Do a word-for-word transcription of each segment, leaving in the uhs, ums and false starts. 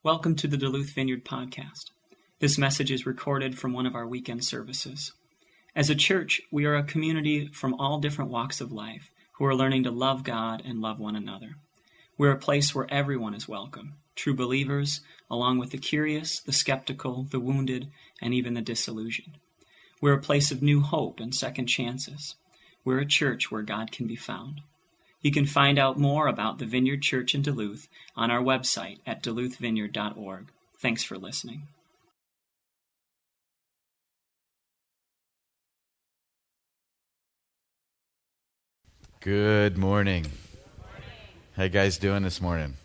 Welcome to the Duluth Vineyard Podcast. This message is recorded from one of our weekend services. As a church, we are a community from all different walks of life who are learning to love God and love one another. We're a place where everyone is welcome, true believers, along with the curious, the skeptical, the wounded, and even the disillusioned. We're a place of new hope and second chances. We're a church where God can be found. You can find out more about the Vineyard Church in Duluth on our website at duluth vineyard dot org. Thanks for listening. Good morning. How you guys doing this morning?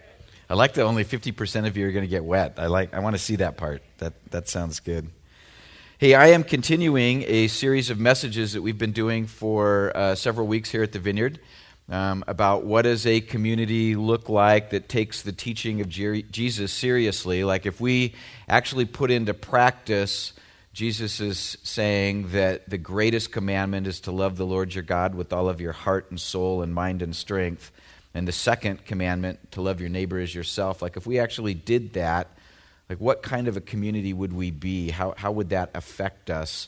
I like that only fifty percent of you are going to get wet. I like. I want to see that part. That that sounds good. Hey, I am continuing a series of messages that we've been doing for uh, several weeks here at the Vineyard. Um, about what does a community look like that takes the teaching of Jer- Jesus seriously. Like if we actually put into practice, Jesus is saying that the greatest commandment is to love the Lord your God with all of your heart and soul and mind and strength. And the second commandment, to love your neighbor as yourself. Like if we actually did that, like what kind of a community would we be? How, how would that affect us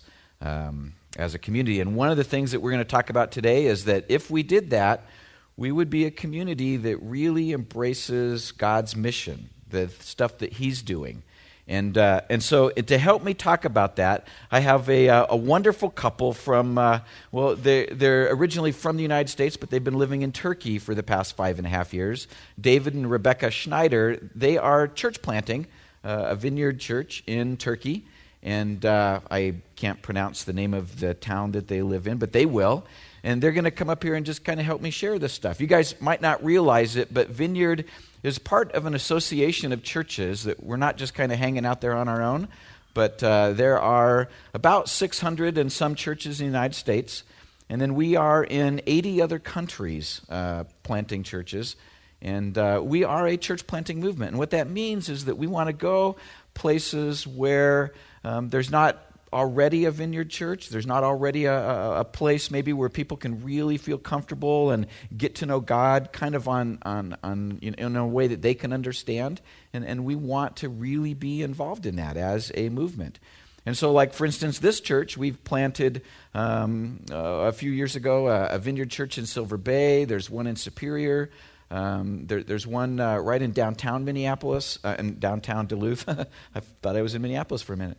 um as a community? And one of the things that we're going to talk about today is that if we did that, we would be a community that really embraces God's mission, the stuff that He's doing. And uh, and so to help me talk about that, I have a uh, a wonderful couple from, uh, well, they're, they're originally from the United States, but they've been living in Turkey for the past five and a half years. David and Rebecca Schneider, they are church planting, uh, a vineyard church in Turkey. And uh, I can't pronounce the name of the town that they live in, but they will. And they're going to come up here and just kind of help me share this stuff. You guys might not realize it, but Vineyard is part of an association of churches that we're not just kind of hanging out there on our own, but uh, there are about six hundred and some churches in the United States. And then we are in eighty other countries uh, planting churches. And uh, we are a church planting movement. And what that means is that we want to go places where Um, there's not already a Vineyard Church. There's not already a, a, a place maybe where people can really feel comfortable and get to know God kind of on, on, on you know, in a way that they can understand. And, and we want to really be involved in that as a movement. And so, like, for instance, this church, we've planted um, uh, a few years ago a, a Vineyard Church in Silver Bay. There's one in Superior. Um, there, there's one uh, right in downtown Minneapolis, uh, in downtown Duluth. I thought I was in Minneapolis for a minute.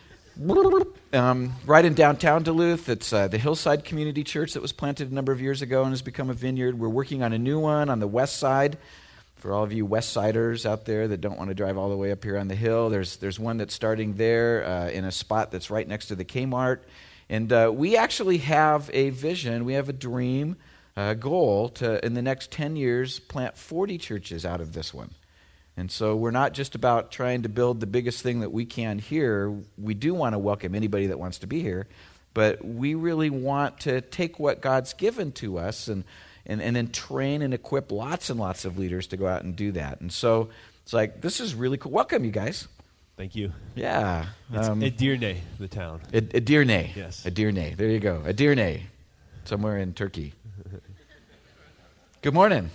Um, right in downtown Duluth, it's uh, the Hillside Community Church that was planted a number of years ago and has become a vineyard. We're working on a new one on the west side. For all of you West Siders out there that don't want to drive all the way up here on the hill, there's there's one that's starting there uh, in a spot that's right next to the Kmart. And uh, we actually have a vision, we have a dream, a goal to, in the next ten years, plant forty churches out of this one. And so we're not just about trying to build the biggest thing that we can here. We do want to welcome anybody that wants to be here, but we really want to take what God's given to us and, and, and then train and equip lots and lots of leaders to go out and do that. And so it's like, this is really cool. Welcome, you guys. Thank you. Yeah. It's um, Edirne, the town. Ed- Edirne. Yes. Edirne. There you go. Edirne. Somewhere in Turkey. Good morning.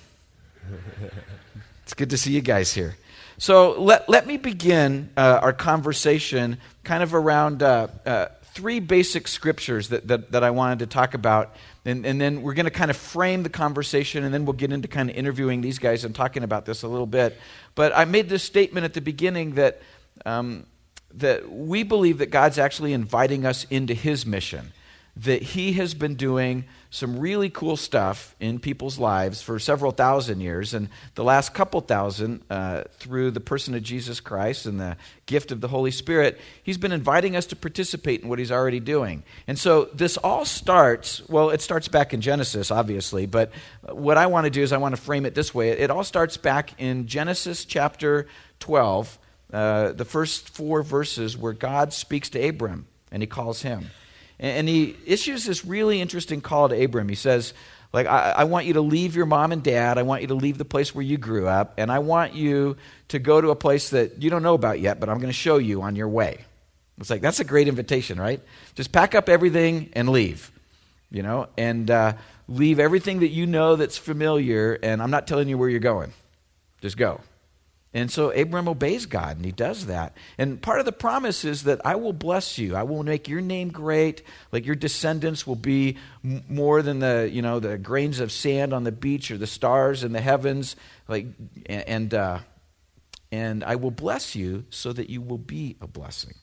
It's good to see you guys here. So let, let me begin uh, our conversation kind of around uh, uh, three basic scriptures that, that, that I wanted to talk about. And, and then we're going to kind of frame the conversation, and then we'll get into kind of interviewing these guys and talking about this a little bit. But I made this statement at the beginning that, um, that we believe that God's actually inviting us into His mission, that He has been doing some really cool stuff in people's lives for several thousand years, and the last couple thousand, uh, through the person of Jesus Christ and the gift of the Holy Spirit, He's been inviting us to participate in what He's already doing. And so this all starts, well, it starts back in Genesis, obviously, but what I want to do is I want to frame it this way. It all starts back in Genesis chapter twelve, uh, the first four verses where God speaks to Abram, and He calls him. And he issues this really interesting call to Abram. He says, like, I, I want you to leave your mom and dad. I want you to leave the place where you grew up. And I want you to go to a place that you don't know about yet, but I'm going to show you on your way. It's like, that's a great invitation, right? Just pack up everything and leave, you know, and uh, leave everything that you know that's familiar. And I'm not telling you where you're going. Just go. And so Abram obeys God, and he does that. And part of the promise is that I will bless you. I will make your name great. Like your descendants will be m- more than the, you know, the grains of sand on the beach or the stars in the heavens. Like, and uh, and I will bless you so that you will be a blessing.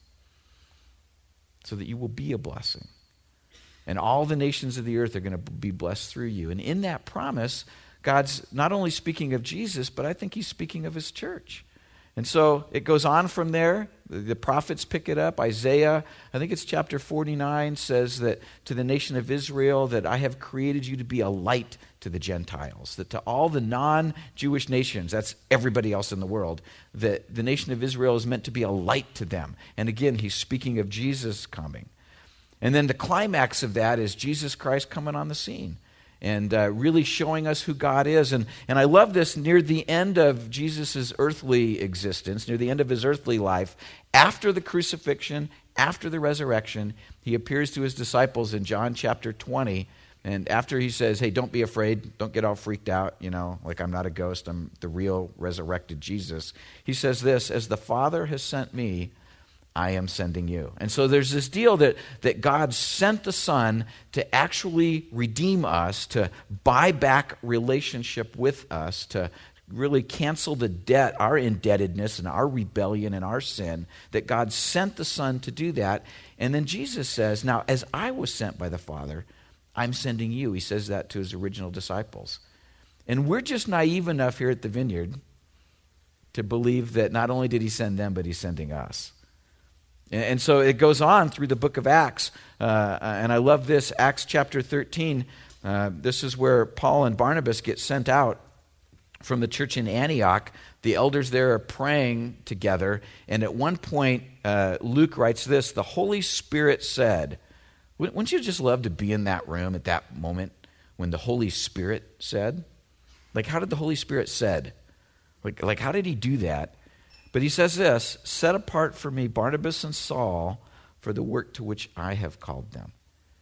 So that you will be a blessing. And all the nations of the earth are going to be blessed through you. And in that promise, God's not only speaking of Jesus, but I think he's speaking of his church. And so it goes on from there. The prophets pick it up. Isaiah, I think it's chapter forty-nine, says that to the nation of Israel that I have created you to be a light to the Gentiles. That to all the non-Jewish nations, that's everybody else in the world, that the nation of Israel is meant to be a light to them. And again, he's speaking of Jesus coming. And then the climax of that is Jesus Christ coming on the scene and uh, really showing us who God is. And, and I love this near the end of Jesus' earthly existence, near the end of his earthly life, after the crucifixion, after the resurrection, he appears to his disciples in John chapter twenty. And after he says, hey, don't be afraid, don't get all freaked out, you know, like I'm not a ghost, I'm the real resurrected Jesus. He says this, as the Father has sent me, I am sending you. And so there's this deal that, that God sent the Son to actually redeem us, to buy back relationship with us, to really cancel the debt, our indebtedness and our rebellion and our sin, that God sent the Son to do that. And then Jesus says, now, as I was sent by the Father, I'm sending you. He says that to his original disciples. And we're just naive enough here at the Vineyard to believe that not only did he send them, but he's sending us. And so it goes on through the book of Acts. Uh, and I love this, Acts chapter thirteen. Uh, this is where Paul and Barnabas get sent out from the church in Antioch. The elders there are praying together. And at one point, uh, Luke writes this, the Holy Spirit said, wouldn't you just love to be in that room at that moment when the Holy Spirit said? Like, how did the Holy Spirit said? Like, like how did he do that? But he says this, set apart for me Barnabas and Saul for the work to which I have called them.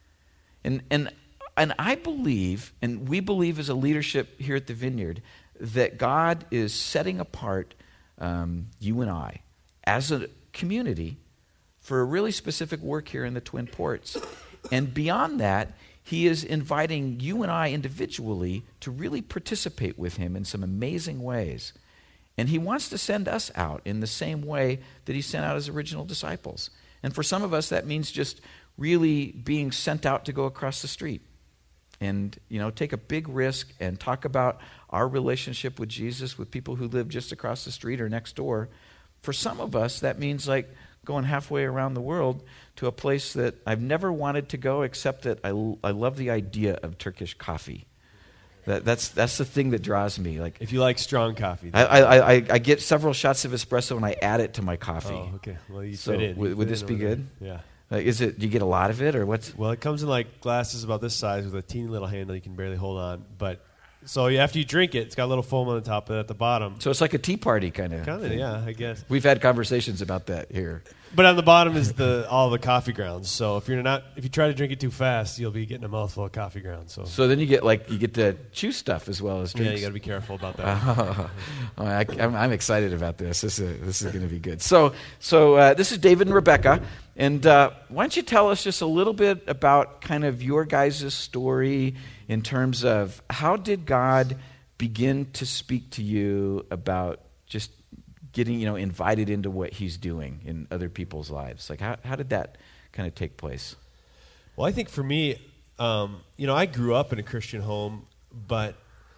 And and and I believe, and we believe as a leadership here at the Vineyard, that God is setting apart um, you and I as a community for a really specific work here in the Twin Ports. And beyond that, he is inviting you and I individually to really participate with him in some amazing ways. And he wants to send us out in the same way that he sent out his original disciples. And for some of us, that means just really being sent out to go across the street and, you know, take a big risk and talk about our relationship with Jesus with people who live just across the street or next door. For some of us, that means like going halfway around the world to a place that I've never wanted to go, except that I, I love the idea of Turkish coffee. That, that's that's the thing that draws me. Like, if you like strong coffee, I, I, I, I get several shots of espresso and I add it to my coffee. Oh, okay. Well, you so fit in. would, would this be good? Yeah. Like, is it? Do you get a lot of it, or what's? Well, it comes in like glasses about this size with a teeny little handle you can barely hold on. But so after you drink it, it's got a little foam on the top, but at the bottom. So it's like a tea party kind of. Kind of, yeah, I guess. We've had conversations about that here. But on the bottom is the all the coffee grounds. So if you're not, if you try to drink it too fast, you'll be getting a mouthful of coffee grounds. So, so then you get like you get to chew stuff as well as drinks. Yeah, you got to be careful about that. Oh, oh, I, I'm, I'm excited about this. This is this is going to be good. So so uh, this is David and Rebecca, and uh, why don't you tell us just a little bit about kind of your guys' story in terms of how did God begin to speak to you about just getting, you know, invited into what he's doing in other people's lives? Like, how how did that kind of take place? Well, I think for me, um, you know, I grew up in a Christian home, but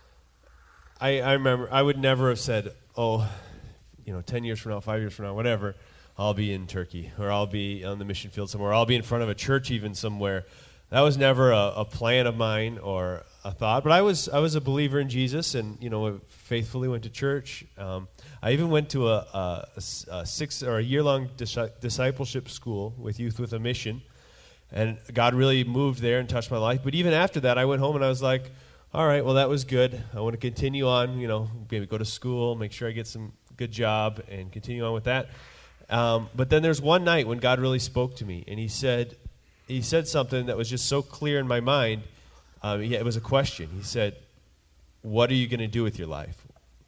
I, I remember I would never have said, oh, you know, ten years from now, five years from now, whatever, I'll be in Turkey, or I'll be on the mission field somewhere, or I'll be in front of a church even somewhere. That was never a, a plan of mine or a thought, but I was I was a believer in Jesus, and, you know, faithfully went to church. Um, I even went to a, a, a six or a year long dis- discipleship school with Youth with a Mission, and God really moved there and touched my life. But even after that, I went home and I was like, all right, well, that was good. I want to continue on, you know, maybe go to school, make sure I get some good job, and continue on with that. Um, but then there's one night when God really spoke to me, and He said, He said something that was just so clear in my mind. Um, it was a question. He said, what are you going to do with your life?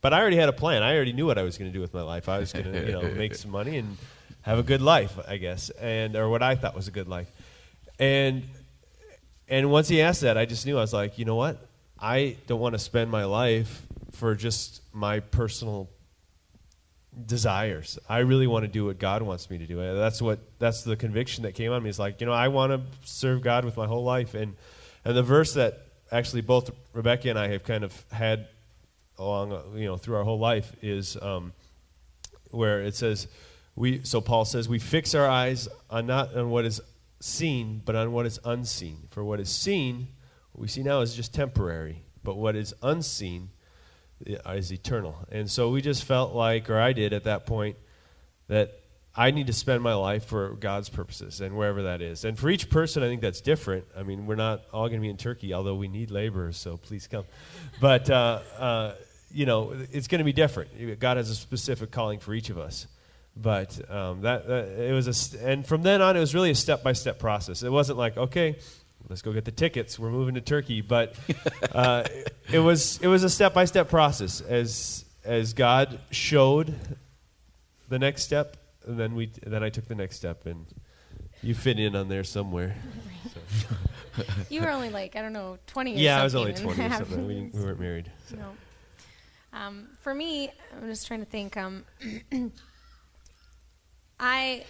but I already had a plan. I already knew what I was going to do with my life. I was going to, you know, make some money and have a good life, I guess, and or what I thought was a good life. And and once he asked that, I just knew. I was like, you know what? I don't want to spend my life for just my personal desires. I really want to do what God wants me to do. That's what that's the conviction that came on me. It's like, you know, I want to serve God with my whole life. And and the verse that actually both Rebecca and I have kind of had along, you know, through our whole life is um, where it says, we. So Paul says, we fix our eyes on not on what is seen, but on what is unseen. For what is seen, what we see now is just temporary, but what is unseen is eternal. And so we just felt like, or I did at that point, that I need to spend my life for God's purposes and wherever that is. And for each person, I think that's different. I mean, we're not all going to be in Turkey, although we need laborers, so please come. But, uh, uh, you know, it's going to be different. God has a specific calling for each of us. But um, that, that it was a, st- and from then on, it was really a step-by-step process. It wasn't like, okay, let's go get the tickets. We're moving to Turkey. But uh, it was it was a step-by-step process as as God showed the next step, and then we then I took the next step, and you fit in on there somewhere. So. You were only like, I don't know, twenty or yeah, something. Yeah, I was only twenty or something. We, we weren't married. So. No. Um, for me, I'm just trying to think. Um, I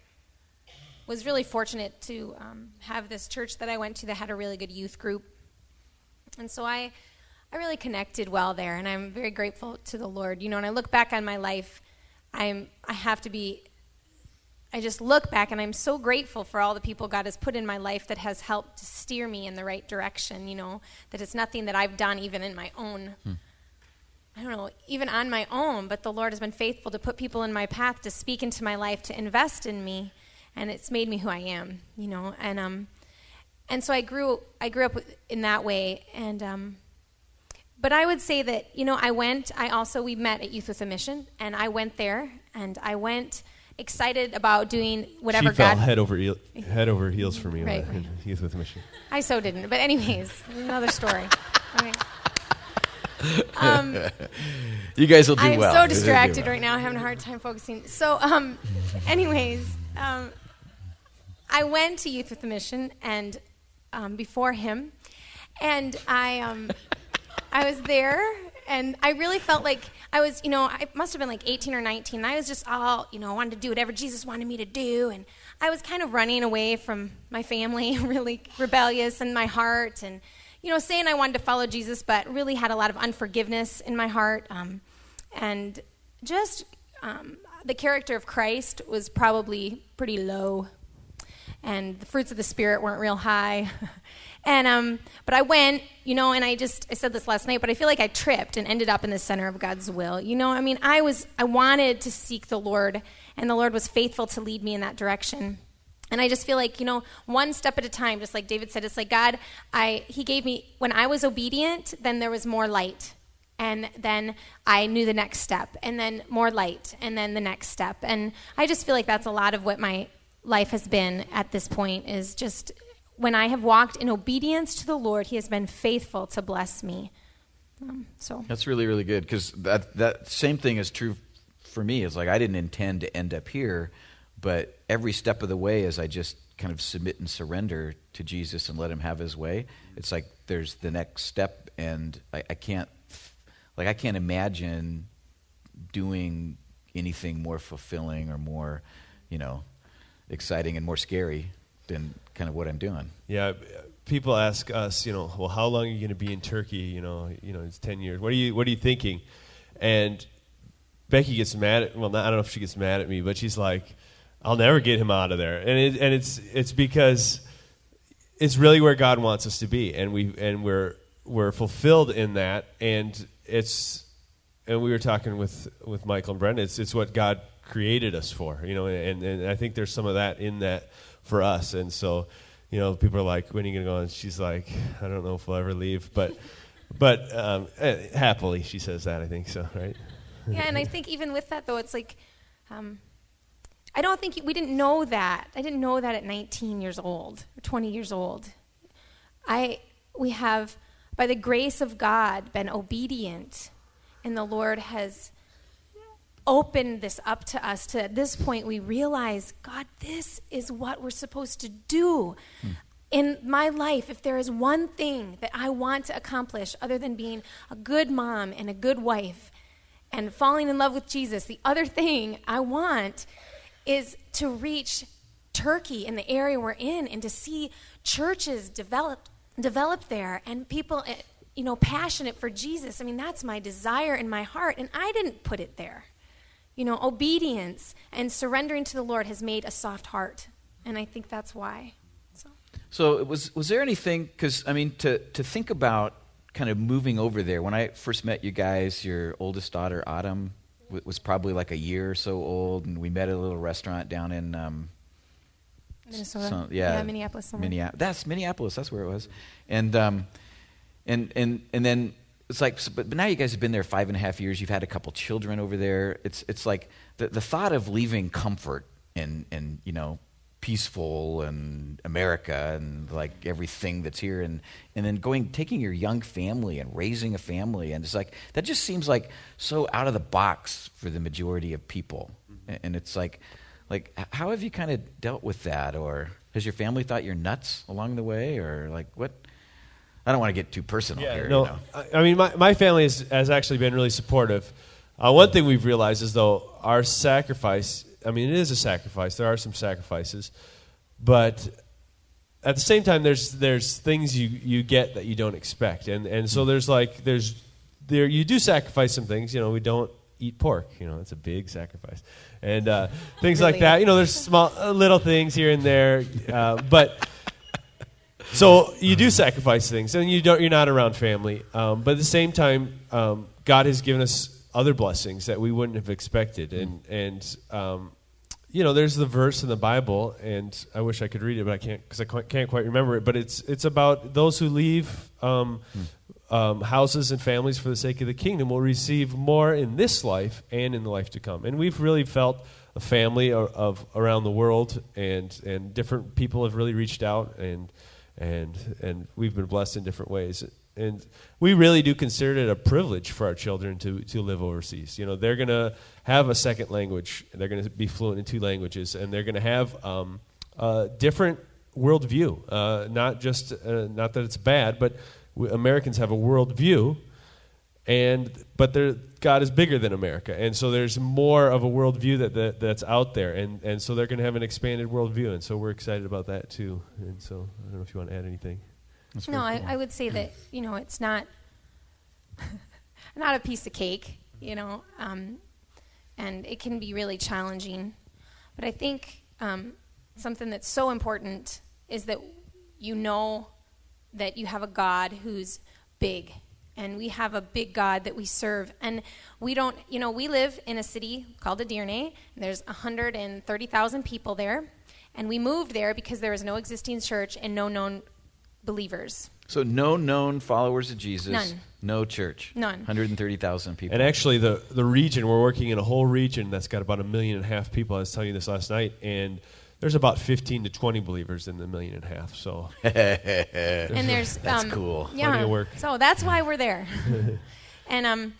was really fortunate to um, have this church that I went to that had a really good youth group. And so I I really connected well there, and I'm very grateful to the Lord. You know, when I look back on my life, I'm I have to be, I just look back, and I'm so grateful for all the people God has put in my life that has helped to steer me in the right direction, you know, that it's nothing that I've done even in my own hmm. I don't know, even on my own, but the Lord has been faithful to put people in my path to speak into my life, to invest in me, and it's made me who I am, you know. And um, and so I grew I grew up in that way, and um, but I would say that, you know, I went. I also we met at Youth with a Mission, and I went there, and I went excited about doing whatever she fell God head over eel, head over heels for me. Right, right. right. Youth with a Mission. I so didn't, but anyways, another story. Okay. Um, you guys will do I'm well. so You distracted well. right now. I'm having a hard time focusing. So, um, anyways, um, I went to Youth with a Mission and um, before him, and I um, I was there, and I really felt like I was, you know, I must have been like eighteen or nineteen. And I was just all, you know, wanted to do whatever Jesus wanted me to do, and I was kind of running away from my family, really rebellious in my heart, and you know, saying I wanted to follow Jesus, but really had a lot of unforgiveness in my heart. Um, and just um, the character of Christ was probably pretty low. And the fruits of the Spirit weren't real high. and um, But I went, you know, and I just, I said this last night, but I feel like I tripped and ended up in the center of God's will. You know, I mean, I was, I wanted to seek the Lord, and the Lord was faithful to lead me in that direction. And I just feel like, you know, one step at a time, just like David said, it's like God, I he gave me, when I was obedient, then there was more light. And then I knew the next step, and then more light, and then the next step. And I just feel like that's a lot of what my life has been at this point, is just when I have walked in obedience to the Lord, he has been faithful to bless me. Um, so That's really, really good, because that, that same thing is true for me. It's like I didn't intend to end up here, but every step of the way, as I just kind of submit and surrender to Jesus and let him have his way, it's like there's the next step, and I, I can't, like I can't imagine doing anything more fulfilling or more, you know, exciting and more scary than kind of what I'm doing. Yeah, people ask us, you know, well, how long are you going to be in Turkey? You know, you know, it's ten years. What are you, what are you thinking? And Becky gets mad at, well, not, I don't know if she gets mad at me, but she's like, I'll never get him out of there. And it, and it's it's because it's really where God wants us to be, and we and we're we're fulfilled in that. And it's and we were talking with, with Michael and Brenda. It's it's what God created us for, you know. And, and I think there's some of that in that for us. And so, you know, people are like, "When are you going to go?" And she's like, "I don't know if we'll ever leave," but but um, happily she says that. I think so, right? Yeah, and I think even with that though, it's like. Um, I don't think, we didn't know that. I didn't know that at nineteen years old, or twenty years old. I, we have, by the grace of God, been obedient and the Lord has opened this up to us. To at this point, we realize, God, this is what we're supposed to do. Hmm. In my life, if there is one thing that I want to accomplish other than being a good mom and a good wife and falling in love with Jesus, the other thing I want is to reach Turkey in the area we're in and to see churches develop develop there and people, you know, passionate for Jesus. I mean, that's my desire in my heart, and I didn't put it there. You know, obedience and surrendering to the Lord has made a soft heart, and I think that's why. So, so was was there anything, because, I mean, to, to think about kind of moving over there, when I first met you guys, your oldest daughter, Autumn, w- was probably like a year or so old, and we met at a little restaurant down in... Um, Minnesota, some, yeah, yeah, Minneapolis. Somewhere. Minneapolis. That's Minneapolis. That's where it was, and um, and and and then it's like, so, but, but now you guys have been there five and a half years. You've had a couple children over there. It's it's like the the thought of leaving comfort and and you know peaceful and America and like everything that's here, and and then going taking your young family and raising a family, and it's like that just seems like so out of the box for the majority of people, mm-hmm. and it's like. Like, how have you kind of dealt with that? Or has your family thought you're nuts along the way? Or, like, what? I don't want to get too personal yeah, here. No, you know? I, I mean, my, my family has, has actually been really supportive. Uh, one thing we've realized is, though, our sacrifice, I mean, it is a sacrifice. There are some sacrifices. But at the same time, there's there's things you, you get that you don't expect. And and so there's, like, there's there you do sacrifice some things. You know, we don't eat pork. You know, it's a big sacrifice. And uh, things really? like that. You know, there's small uh, little things here and there. Uh, but so you do sacrifice things, and you don't. You're not around family. Um, but at the same time, um, God has given us other blessings that we wouldn't have expected. And and um, you know, there's the verse in the Bible, and I wish I could read it, but I can't because I can't quite remember it. But it's it's about those who leave. Um, hmm. Um, houses and families for the sake of the kingdom will receive more in this life and in the life to come. And we've really felt a family of, of around the world, and and different people have really reached out, and and and we've been blessed in different ways. And we really do consider it a privilege for our children to to live overseas. You know, they're going to have a second language. They're going to be fluent in two languages, and they're going to have um, a different worldview. Uh, not just uh, not that it's bad, but Americans have a worldview, and but God is bigger than America, and so there's more of a worldview that, that that's out there, and, and so they're going to have an expanded worldview, and so we're excited about that too. And so I don't know if you want to add anything. That's no, I, cool. I would say that you know it's not not a piece of cake, you know, um, and it can be really challenging. But I think um, something that's so important is that you know that you have a God who's big, and we have a big God that we serve. And we don't, you know, we live in a city called Edirne, and there's one hundred thirty thousand people there, and we moved there because there was no existing church and no known believers. So no known followers of Jesus. None. No church. None. one hundred thirty thousand people. And actually the, the region, we're working in a whole region that's got about a million and a half people. I was telling you this last night, and there's about fifteen to twenty believers in the million and a half. So, and there's that's um, cool. Yeah, plenty of work. So that's why we're there. and um,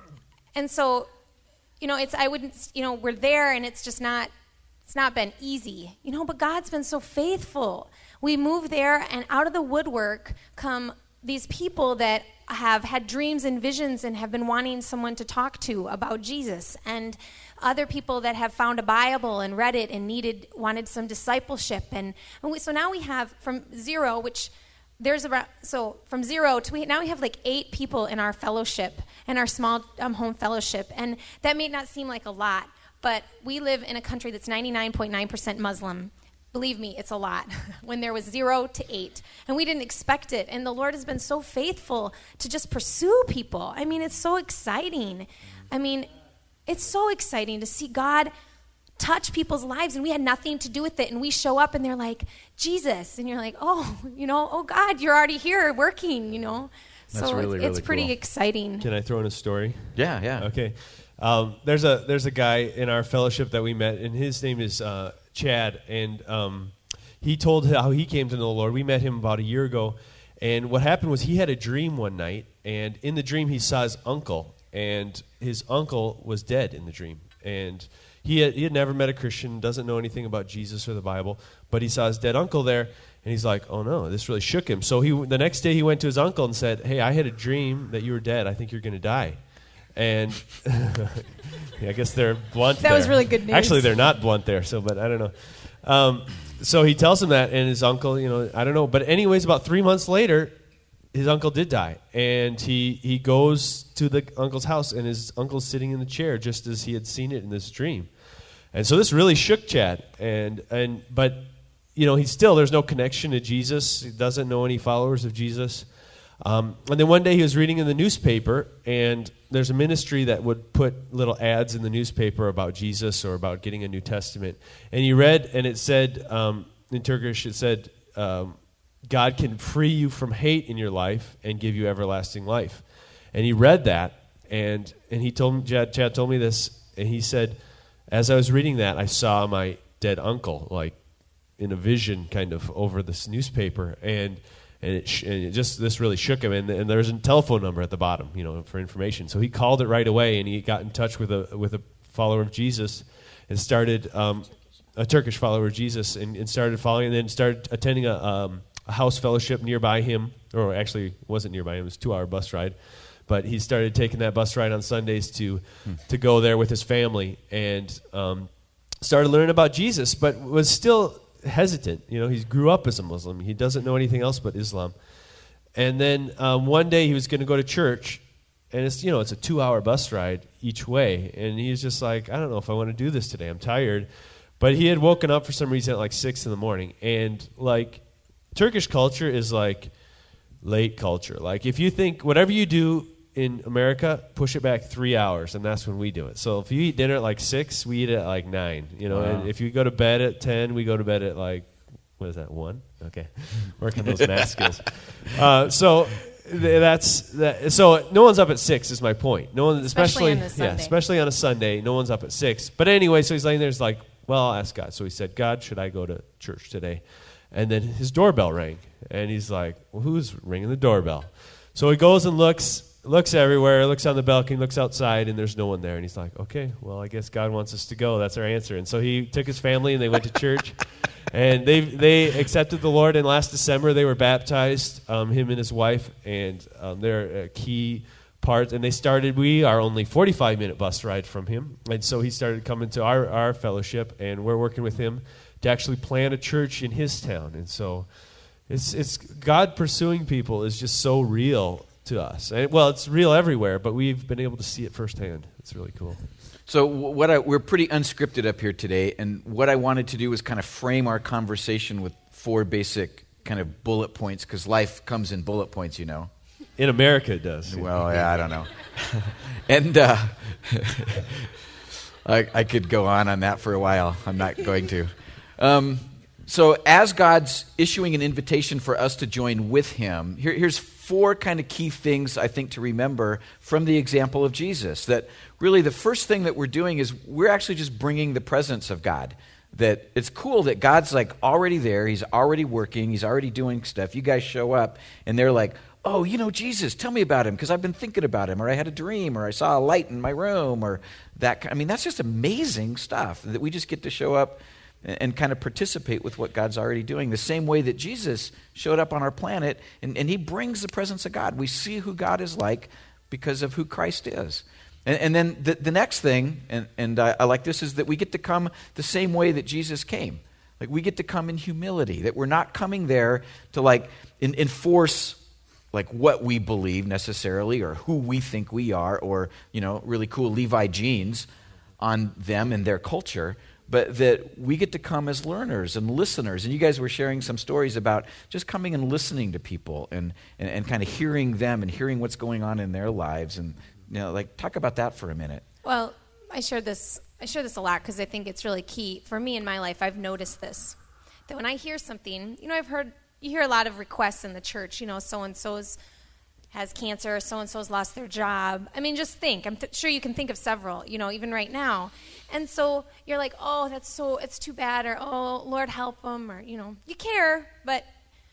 and so, you know, it's I wouldn't, you know, we're there, and it's just not, it's not been easy, you know. But God's been so faithful. We move there, and out of the woodwork come these people that have had dreams and visions and have been wanting someone to talk to about Jesus, and other people that have found a Bible and read it and needed wanted some discipleship. And, and we, so now we have from zero, which there's about, so from zero to we, now we have like eight people in our fellowship, in our small um, home fellowship. And that may not seem like a lot, but we live in a country that's ninety-nine point nine percent Muslim. Believe me, it's a lot. When there was zero to eight. And we didn't expect it. And the Lord has been so faithful to just pursue people. I mean, it's so exciting. I mean, it's so exciting to see God touch people's lives, and we had nothing to do with it. And we show up, and they're like, Jesus. And you're like, oh, you know, oh, God, you're already here working, you know. That's so really, it's, really it's pretty cool. exciting. Can I throw in a story? Yeah, yeah. Okay. Um, there's a there's a guy in our fellowship that we met, and his name is uh, Chad, and um, he told how he came to know the Lord. We met him about a year ago, and what happened was he had a dream one night, and in the dream he saw his uncle, and his uncle was dead in the dream. And he had, he had never met a Christian, doesn't know anything about Jesus or the Bible, but he saw his dead uncle there, and he's like, oh no, this really shook him. So he the next day he went to his uncle and said, hey, I had a dream that you were dead. I think you're going to die. And yeah, I guess they're blunt That there. was really good news. Actually, they're not blunt there, so but I don't know. Um, so he tells him that, and his uncle, you know, I don't know. But anyways, about three months later, his uncle did die. And he, he goes to the uncle's house, and his uncle's sitting in the chair just as he had seen it in this dream. And so this really shook Chad. And and but, you know, he's still, there's no connection to Jesus. He doesn't know any followers of Jesus. Um, and then one day he was reading in the newspaper, and there's a ministry that would put little ads in the newspaper about Jesus or about getting a New Testament. And he read, and it said, um, in Turkish, it said, um, God can free you from hate in your life and give you everlasting life. And he read that, and and he told me, Chad, Chad told me this, and he said, as I was reading that, I saw my dead uncle, like in a vision kind of over this newspaper, and And it, sh- and it just this really shook him, and, and there's a telephone number at the bottom, you know, for information. So he called it right away, and he got in touch with a with a follower of Jesus, and started um, a Turkish follower of Jesus, and, and started following, and then started attending a, um, a house fellowship nearby him, or actually it wasn't nearby him; it was a two-hour bus ride. But he started taking that bus ride on Sundays to hmm. to go there with his family, and um, started learning about Jesus, but was still hesitant. You know, he grew up as a Muslim. He doesn't know anything else but Islam. And then um, one day he was going to go to church, and it's, you know, it's a two-hour bus ride each way. And he's just like, I don't know if I want to do this today. I'm tired. But he had woken up for some reason at like six in the morning. And like Turkish culture is like late culture. Like if you think whatever you do in America, push it back three hours, and that's when we do it. So if you eat dinner at like six, we eat it at like nine. You know, wow. And if you go to bed at ten, we go to bed at like, what is that, one? Okay, working those math skills. Uh, so th- that's that. So no one's up at six. Is my point. No one, especially, especially yeah, especially on a Sunday, no one's up at six. But anyway, so he's laying there. He's like, well, I'll ask God. So he said, God, should I go to church today? And then his doorbell rang, and he's like, well, who's ringing the doorbell? So he goes and looks. Looks everywhere, looks on the balcony, looks outside, and there's no one there. And he's like, okay, well, I guess God wants us to go. That's our answer. And so he took his family, and they went to church. And they they accepted the Lord. And last December, they were baptized, um, him and his wife. And um, they're a key part. And they started, we are only forty-five minute bus ride from him. And so he started coming to our, our fellowship, and we're working with him to actually plant a church in his town. And so it's it's God pursuing people is just so real to us. And, well, it's real everywhere, but we've been able to see it firsthand. It's really cool. So what I, we're pretty unscripted up here today, and what I wanted to do was kind of frame our conversation with four basic kind of bullet points, because life comes in bullet points, you know. In America it does. Well, yeah, I don't know. and uh, I, I could go on on that for a while. I'm not going to. Um, so as God's issuing an invitation for us to join with him, here, here's four kind of key things I think to remember from the example of Jesus. That really the first thing that we're doing is we're actually just bringing the presence of God. That it's cool that God's like already there. He's already working. He's already doing stuff. You guys show up and they're like, oh, you know, Jesus, tell me about him because I've been thinking about him, or I had a dream, or I saw a light in my room, or that. I mean, that's just amazing stuff that we just get to show up and kind of participate with what God's already doing. The same way that Jesus showed up on our planet, and, and he brings the presence of God. We see who God is like because of who Christ is. And, and then the, the next thing, and, and I, I like this, is that we get to come the same way that Jesus came. Like we get to come in humility, that we're not coming there to like in, enforce like what we believe necessarily, or who we think we are, or, you know, really cool Levi jeans on them and their culture. But that we get to come as learners and listeners. And you guys were sharing some stories about just coming and listening to people and, and, and kind of hearing them and hearing what's going on in their lives. And, you know, like, talk about that for a minute. Well, I share this I share this a lot because I think it's really key. For me in my life, I've noticed this. That when I hear something, you know, I've heard, you hear a lot of requests in the church, you know, so-and-so's has cancer, so-and-so's lost their job. I mean, just think. I'm th- sure you can think of several, you know, even right now. And so you're like, oh, that's so, it's too bad, or, oh, Lord, help them, or, you know, you care, but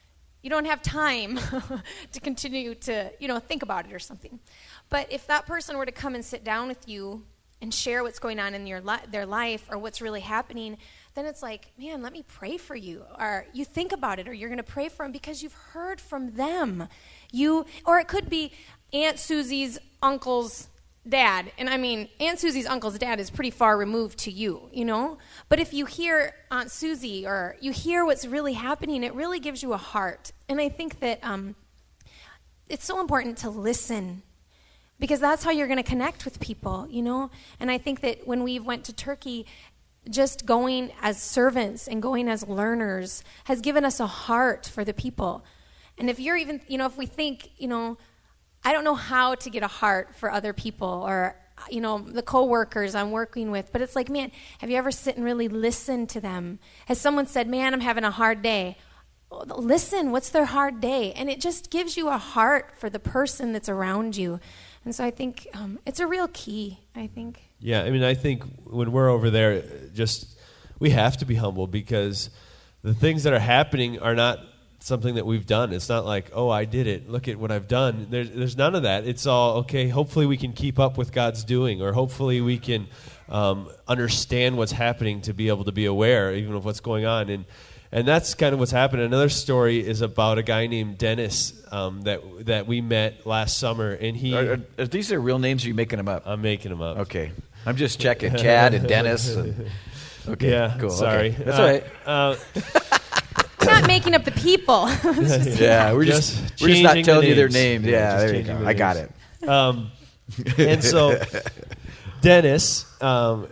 you don't have time to continue to, you know, think about it or something. But if that person were to come and sit down with you and share what's going on in your li- their life or what's really happening, then it's like, man, let me pray for you. Or you think about it, or you're going to pray for them because you've heard from them. You, or it could be Aunt Susie's uncle's dad. And I mean, Aunt Susie's uncle's dad is pretty far removed to you, you know? But if you hear Aunt Susie or you hear what's really happening, it really gives you a heart. And I think that um, it's so important to listen, because that's how you're going to connect with people, you know? And I think that when we went to Turkey, just going as servants and going as learners has given us a heart for the people. And if you're even, you know, if we think, you know, I don't know how to get a heart for other people or, you know, the coworkers I'm working with, but it's like, man, have you ever sit and really listened to them? Has someone said, man, I'm having a hard day? Listen, what's their hard day? And it just gives you a heart for the person that's around you. And so I think um, it's a real key, I think. Yeah, I mean, I think when we're over there, just we have to be humble, because the things that are happening are not something that we've done. It's not like, oh, I did it. Look at what I've done. There's, there's none of that. It's all, okay, hopefully we can keep up with God's doing, or hopefully we can um, understand what's happening to be able to be aware even of what's going on. And And that's kind of what's happened. Another story is about a guy named Dennis um, that that we met last summer, and he. Are, are, are these are real names, or are you making them up? I'm making them up. Okay, I'm just checking. Chad and Dennis. And, okay, yeah, cool. Sorry, okay. That's uh, all right. Uh, We're not making up the people. Just, yeah, we're just, just we're just not the telling you their names. names. Yeah, Yeah, there you changing go. the I got names. it. Um, and so, Dennis um,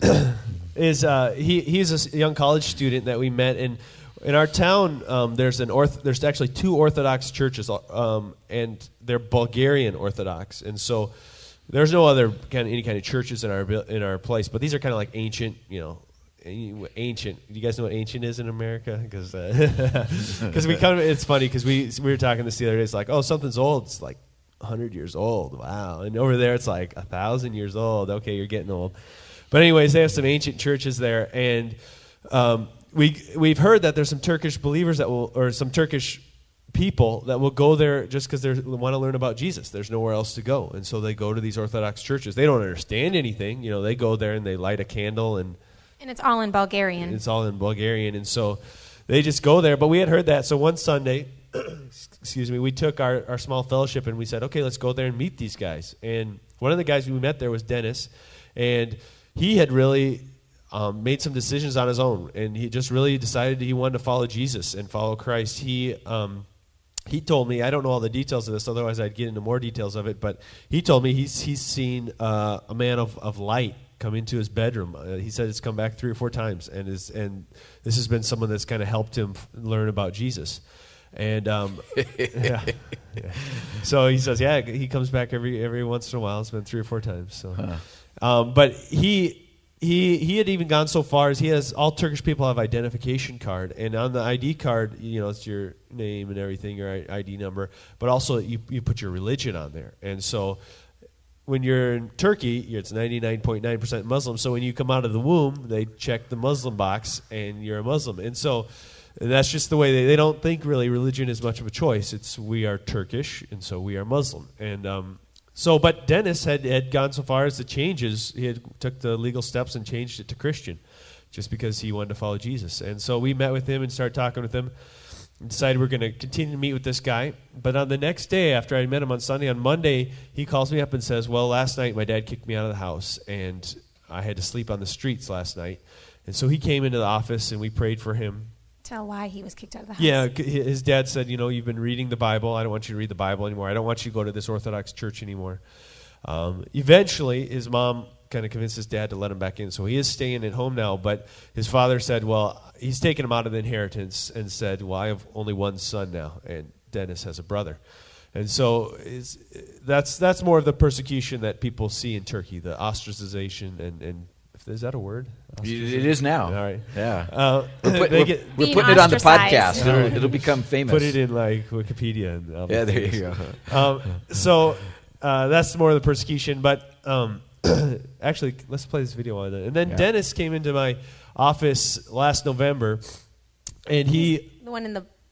is uh, he he's a young college student that we met in. In our town, um, there's an orth- there's actually two Orthodox churches, um, and they're Bulgarian Orthodox, and so there's no other kind of any kind of churches in our in our place. But these are kind of like ancient, you know, ancient. Do you guys know what ancient is in America? Because because uh, we kind of it's funny because we we were talking this the other day. It's like, oh, something's old. It's like one hundred years old. Wow, and over there it's like a thousand years old. Okay, you're getting old. But anyways, they have some ancient churches there, and. Um, We we've heard that there's some Turkish believers that will, or some Turkish people that will go there just because they want to learn about Jesus. There's nowhere else to go, and so they go to these Orthodox churches. They don't understand anything, you know. They go there and they light a candle, and and it's all in Bulgarian. It's all in Bulgarian, and so they just go there. But we had heard that, so one Sunday, excuse me, we took our our small fellowship and we said, okay, let's go there and meet these guys. And one of the guys we met there was Dennis, and he had really. Um, made some decisions on his own, and he just really decided he wanted to follow Jesus and follow Christ. He um, he told me, I don't know all the details of this, otherwise I'd get into more details of it, but he told me he's he's seen uh, a man of, of light come into his bedroom. Uh, he said it's come back three or four times, and is and this has been someone that's kind of helped him f- learn about Jesus. And um, yeah. yeah, so he says, yeah, he comes back every every once in a while. It's been three or four times. So, huh. um, but he. He he had even gone so far as he has all Turkish people have identification card, and on the I D card, you know, it's your name and everything, your I D number, but also you you put your religion on there. And so when you're in Turkey, it's ninety-nine point nine percent Muslim. So when you come out of the womb, they check the Muslim box, and you're a Muslim. And so and that's just the way they they don't think really religion is much of a choice. It's we are Turkish, and so we are Muslim. And um, So, but Dennis had, had gone so far as to change his, he had took the legal steps and changed it to Christian, just because he wanted to follow Jesus. And so we met with him and started talking with him, and decided we're going to continue to meet with this guy. But on the next day, after I met him on Sunday, on Monday, he calls me up and says, well, last night my dad kicked me out of the house, and I had to sleep on the streets last night. And so he came into the office, and we prayed for him. Tell why he was kicked out of the house. Yeah, his dad said, you know, you've been reading the Bible. I don't want you to read the Bible anymore. I don't want you to go to this Orthodox church anymore. Um, eventually, his mom kind of convinced his dad to let him back in, so he is staying at home now. But his father said, well, he's taken him out of the inheritance, and said, well, I have only one son now, and Dennis has a brother. And so it's, that's that's more of the persecution that people see in Turkey, the ostracization and, and is that a word? It is now. All right. Yeah. Uh, we're, put, we're, get, we're putting it on the podcast. It'll, It'll, it'll become famous. Put it in like Wikipedia. And yeah, there you go. Um, so uh, that's more of the persecution. But um, actually, let's play this video on it. And then yeah. Dennis came into my office last November, and he the one in the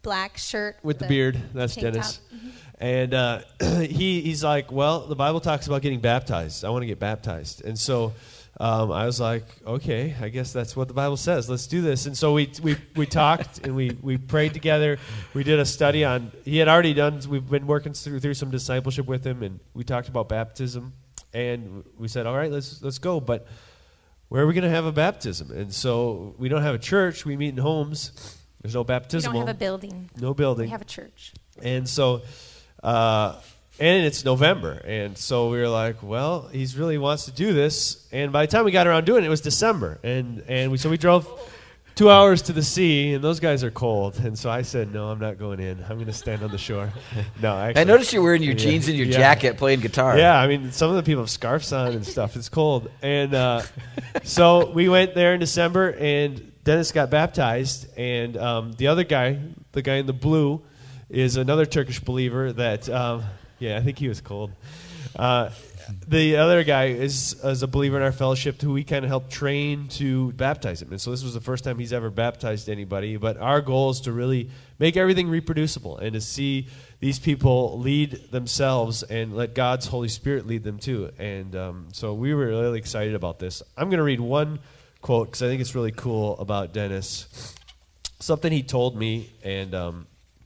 black shirt with the beard. That's tank Dennis. top. Mm-hmm. And uh, he he's like, well, the Bible talks about getting baptized. I want to get baptized. And so um, I was like, okay, I guess that's what the Bible says. Let's do this. And so we we, we talked and we, we prayed together. We did a study on, he had already done, we've been working through, through some discipleship with him, and we talked about baptism. And we said, all right, let's let's go. But where are we going to have a baptism? And so we don't have a church. We meet in homes. There's no baptismal. We don't have a building. No building. We have a church. And so, uh, and it's November. And so we were like, well, he really wants to do this. And by the time we got around doing it, it was December. And, and we, so we drove two hours to the sea, and those guys are cold. And so I said, no, I'm not going in. I'm going to stand on the shore. No, actually, I noticed you're wearing your yeah, jeans and your yeah. jacket playing guitar. Yeah, I mean, some of the people have scarves on and stuff. It's cold. And uh, so we went there in December, and Dennis got baptized. And um, the other guy, the guy in the blue, is another Turkish believer that, um, yeah, I think he was cold. Uh, the other guy is, is a believer in our fellowship who we kind of helped train to baptize him. And so this was the first time he's ever baptized anybody. But our goal is to really make everything reproducible and to see these people lead themselves and let God's Holy Spirit lead them too. And um, so we were really excited about this. I'm going to read one quote because I think it's really cool about Dennis. Something he told me, and um,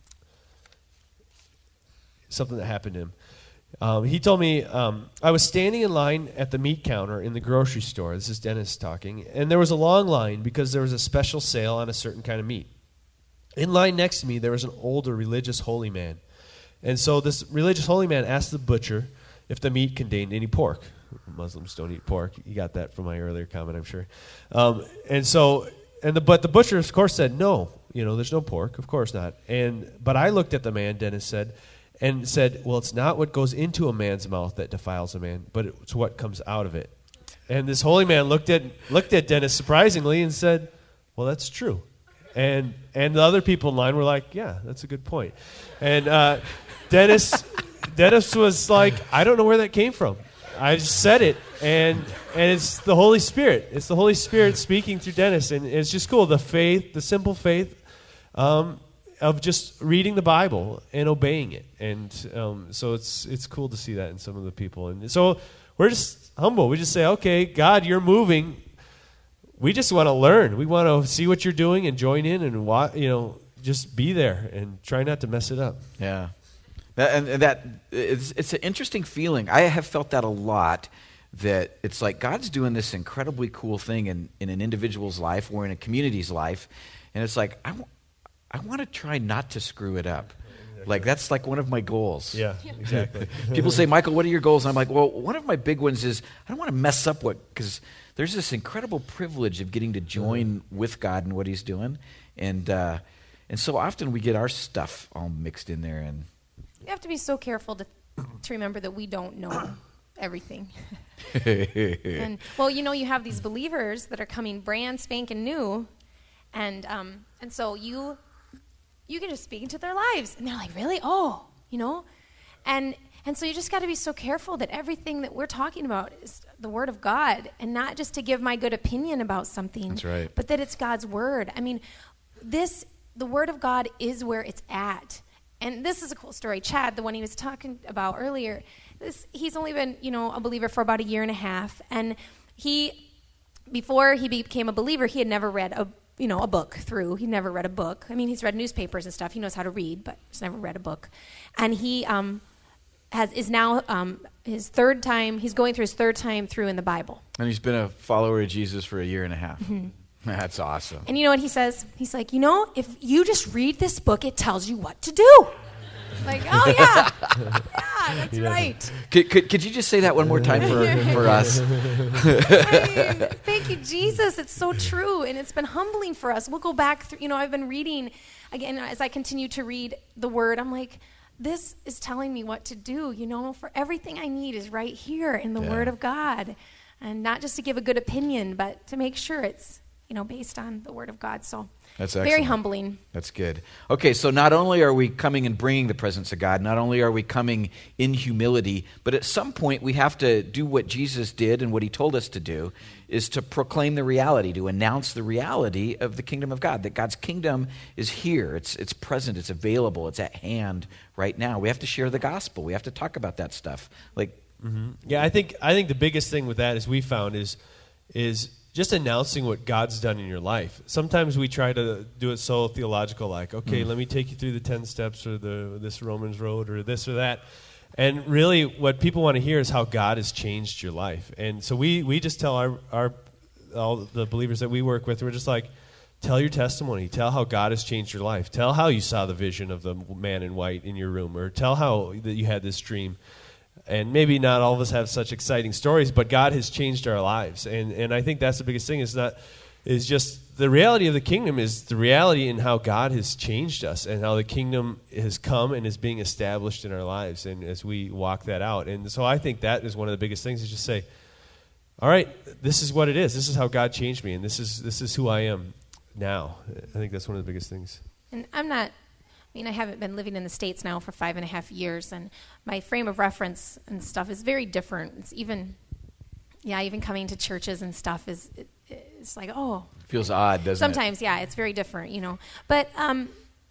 something that happened to him. Um, he told me, um, I was standing in line at the meat counter in the grocery store. This is Dennis talking. And there was a long line because there was a special sale on a certain kind of meat. In line next to me, there was an older religious holy man. And so this religious holy man asked the butcher if the meat contained any pork. Muslims don't eat pork. You got that from my earlier comment, I'm sure. Um, and so, and the, but the butcher, of course, said, no, you know, there's no pork. Of course not. And But I looked at the man, Dennis said, and said, well, it's not what goes into a man's mouth that defiles a man, but it's what comes out of it. And this holy man looked at looked at Dennis surprisingly and said, well, that's true. And and the other people in line were like, yeah, that's a good point. And uh, Dennis Dennis was like, I don't know where that came from. I just said it, and and it's the Holy Spirit. It's the Holy Spirit speaking through Dennis, and it's just cool. The faith, the simple faith, um, of just reading the Bible and obeying it. And um, so it's it's cool to see that in some of the people. And so we're just humble. We just say, okay, God, you're moving. We just want to learn. We want to see what you're doing and join in and, wa- you know, just be there and try not to mess it up. Yeah. That, and, and that it's, it's an interesting feeling. I have felt that a lot, that it's like God's doing this incredibly cool thing in, in an individual's life or in a community's life. And it's like, I w- I want to try not to screw it up. Like, that's like one of my goals. Yeah, exactly. People say, Michael, what are your goals? And I'm like, well, one of my big ones is I don't want to mess up what, because there's this incredible privilege of getting to join mm-hmm. with God in what he's doing. And uh, and so often we get our stuff all mixed in there. And you have to be so careful to to remember that we don't know everything. And, well, you know, you have these believers that are coming brand spanking new, and um, and so you... you can just speak into their lives. And they're like, really? Oh, you know? And and so you just got to be so careful that everything that we're talking about is the Word of God, and not just to give my good opinion about something. That's right. But that it's God's Word. I mean, this, the Word of God is where it's at. And this is a cool story. Chad, the one he was talking about earlier, this, he's only been, you know, a believer for about a year and a half. And he, before he became a believer, he had never read a you know, a book through. He never read a book. I mean, he's read newspapers and stuff. He knows how to read, but he's never read a book. And he um, has is now um, his third time, he's going through his third time through in the Bible. And he's been a follower of Jesus for a year and a half. Mm-hmm. That's awesome. And you know what he says? He's like, you know, if you just read this book, it tells you what to do. Like, oh, yeah. Yeah, that's right. Could, could, could you just say that one more time for, for us? I mean, thank you, Jesus. It's so true, and it's been humbling for us. We'll go back through, you know, I've been reading, again, as I continue to read the Word, I'm like, this is telling me what to do, you know, for everything I need is right here in the yeah. Word of God. And not just to give a good opinion, but to make sure it's you know, based on the Word of God. So That's very excellent. humbling. That's good. Okay, so not only are we coming and bringing the presence of God, not only are we coming in humility, but at some point we have to do what Jesus did and what he told us to do, is to proclaim the reality, to announce the reality of the kingdom of God, that God's kingdom is here. It's it's present, it's available, it's at hand right now. We have to share the gospel. We have to talk about that stuff. Like, Mm-hmm. Yeah, I think I think the biggest thing with that, as we found, is is just announcing what God's done in your life. Sometimes we try to do it so theological, like, okay, mm. let me take you through the ten steps or the this Romans road or this or that. And really what people want to hear is how God has changed your life. And so we, we just tell our, our all the believers that we work with, we're just like, tell your testimony. Tell how God has changed your life. Tell how you saw the vision of the man in white in your room, or tell how that you had this dream. And maybe not all of us have such exciting stories, but God has changed our lives. And and I think that's the biggest thing, is not is just the reality of the kingdom is the reality in how God has changed us and how the kingdom has come and is being established in our lives, and as we walk that out. And so I think that is one of the biggest things, is just say, all right, this is what it is. This is how God changed me, and this is this is who I am now. I think that's one of the biggest things. And I'm not, I mean, I haven't been living in the States now for five and a half years, and my frame of reference and stuff is very different. It's even, yeah, even coming to churches and stuff is, it, it's like, oh. Feels odd, doesn't sometimes, it? Sometimes, yeah, it's very different, you know. But um,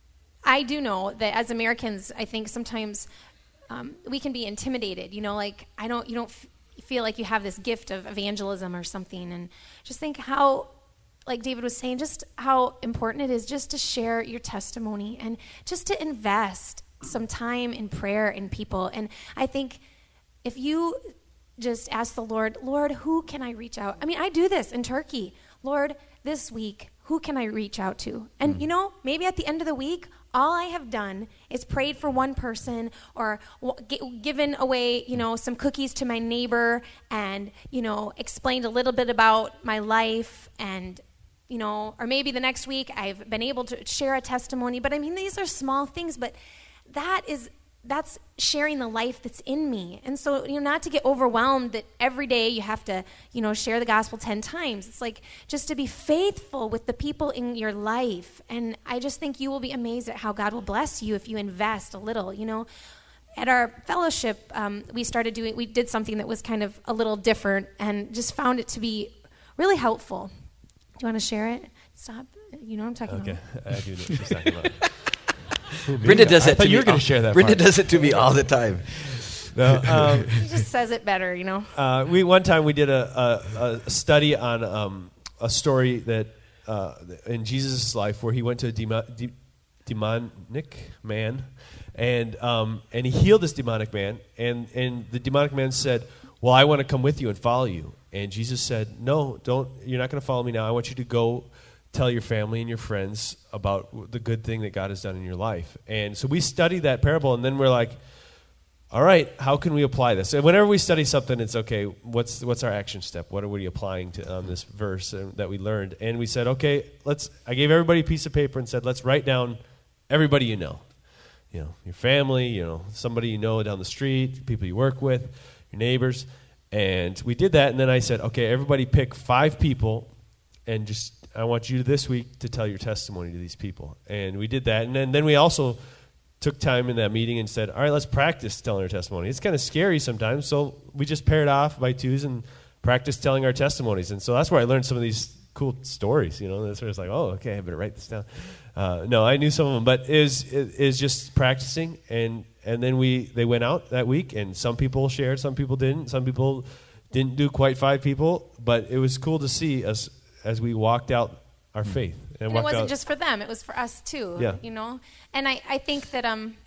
I do know that as Americans, I think sometimes um, we can be intimidated, you know, like, I don't, you don't f- feel like you have this gift of evangelism or something, and just think how, like David was saying, just how important it is just to share your testimony and just to invest some time in prayer in people. And I think if you just ask the Lord, Lord, who can I reach out? I mean, I do this in Turkey. Lord, this week, who can I reach out to? And, mm. you know, maybe at the end of the week, all I have done is prayed for one person, or w- g- given away, you know, some cookies to my neighbor, and, you know, explained a little bit about my life, and, you know, or maybe the next week I've been able to share a testimony. But I mean, these are small things, but that is, that's sharing the life that's in me. And so, you know, not to get overwhelmed that every day you have to, you know, share the gospel ten times. It's like just to be faithful with the people in your life. And I just think you will be amazed at how God will bless you if you invest a little, you know. At our fellowship, um, we started doing, we did something that was kind of a little different, and just found it to be really helpful. Do you want to share it? Stop. You know what I'm talking okay. about. I do know what she's talking about. Brenda does that to me. You were going to share that Brenda part. does it to me all the time. No, um, He just says it better, you know. Uh, we one time we did a, a, a study on um, a story that uh, in Jesus' life where he went to a demo, de, demonic man, and um, and he healed this demonic man, and and the demonic man said, "Well, I want to come with you and follow you." And Jesus said, "No, don't. You're not going to follow me now. I want you to go tell your family and your friends about the good thing that God has done in your life." And so we studied that parable, and then we're like, all right, how can we apply this? And whenever we study something, it's okay, what's what's our action step? What are we applying to on this verse uh, that we learned? And we said, okay, let's. I gave everybody a piece of paper and said, let's write down everybody you know. You know, your family, you know, somebody you know down the street, people you work with, your neighbors. And we did that, and then I said, okay, everybody pick five people, and just I want you this week to tell your testimony to these people. And we did that, and then, then we also took time in that meeting and said, all right, let's practice telling our testimony. It's kind of scary sometimes, so we just paired off by twos and practiced telling our testimonies. And so that's where I learned some of these cool stories, you know. That's where it's like, oh, okay, I better write this down. Uh, no, I knew some of them, but it was, it, it was just practicing, and and then we they went out that week, and some people shared, some people didn't, some people didn't do quite five people, but it was cool to see us as we walked out our faith. And, And it wasn't out. just for them; it was for us too. Yeah. You know, and I, I think that um,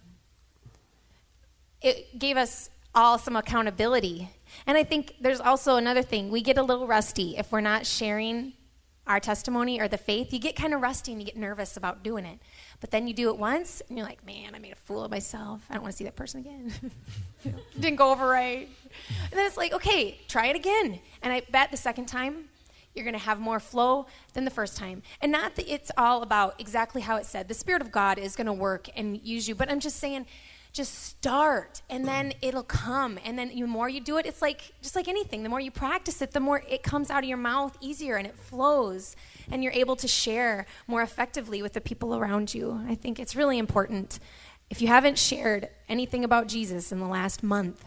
it gave us all some accountability. And I think there's also another thing: we get a little rusty if we're not sharing our testimony or the faith. You get kind of rusty and you get nervous about doing it. But then you do it once, and you're like, man, I made a fool of myself. I don't want to see that person again. You know, didn't go over right. And then it's like, okay, try it again. And I bet the second time, you're going to have more flow than the first time. And not that it's all about exactly how it said. The Spirit of God is going to work and use you. But I'm just saying, Just start, and then it'll come. And then the more you do it, it's like just like anything. The more you practice it, the more it comes out of your mouth easier, and it flows, and you're able to share more effectively with the people around you. I think it's really important. If you haven't shared anything about Jesus in the last month,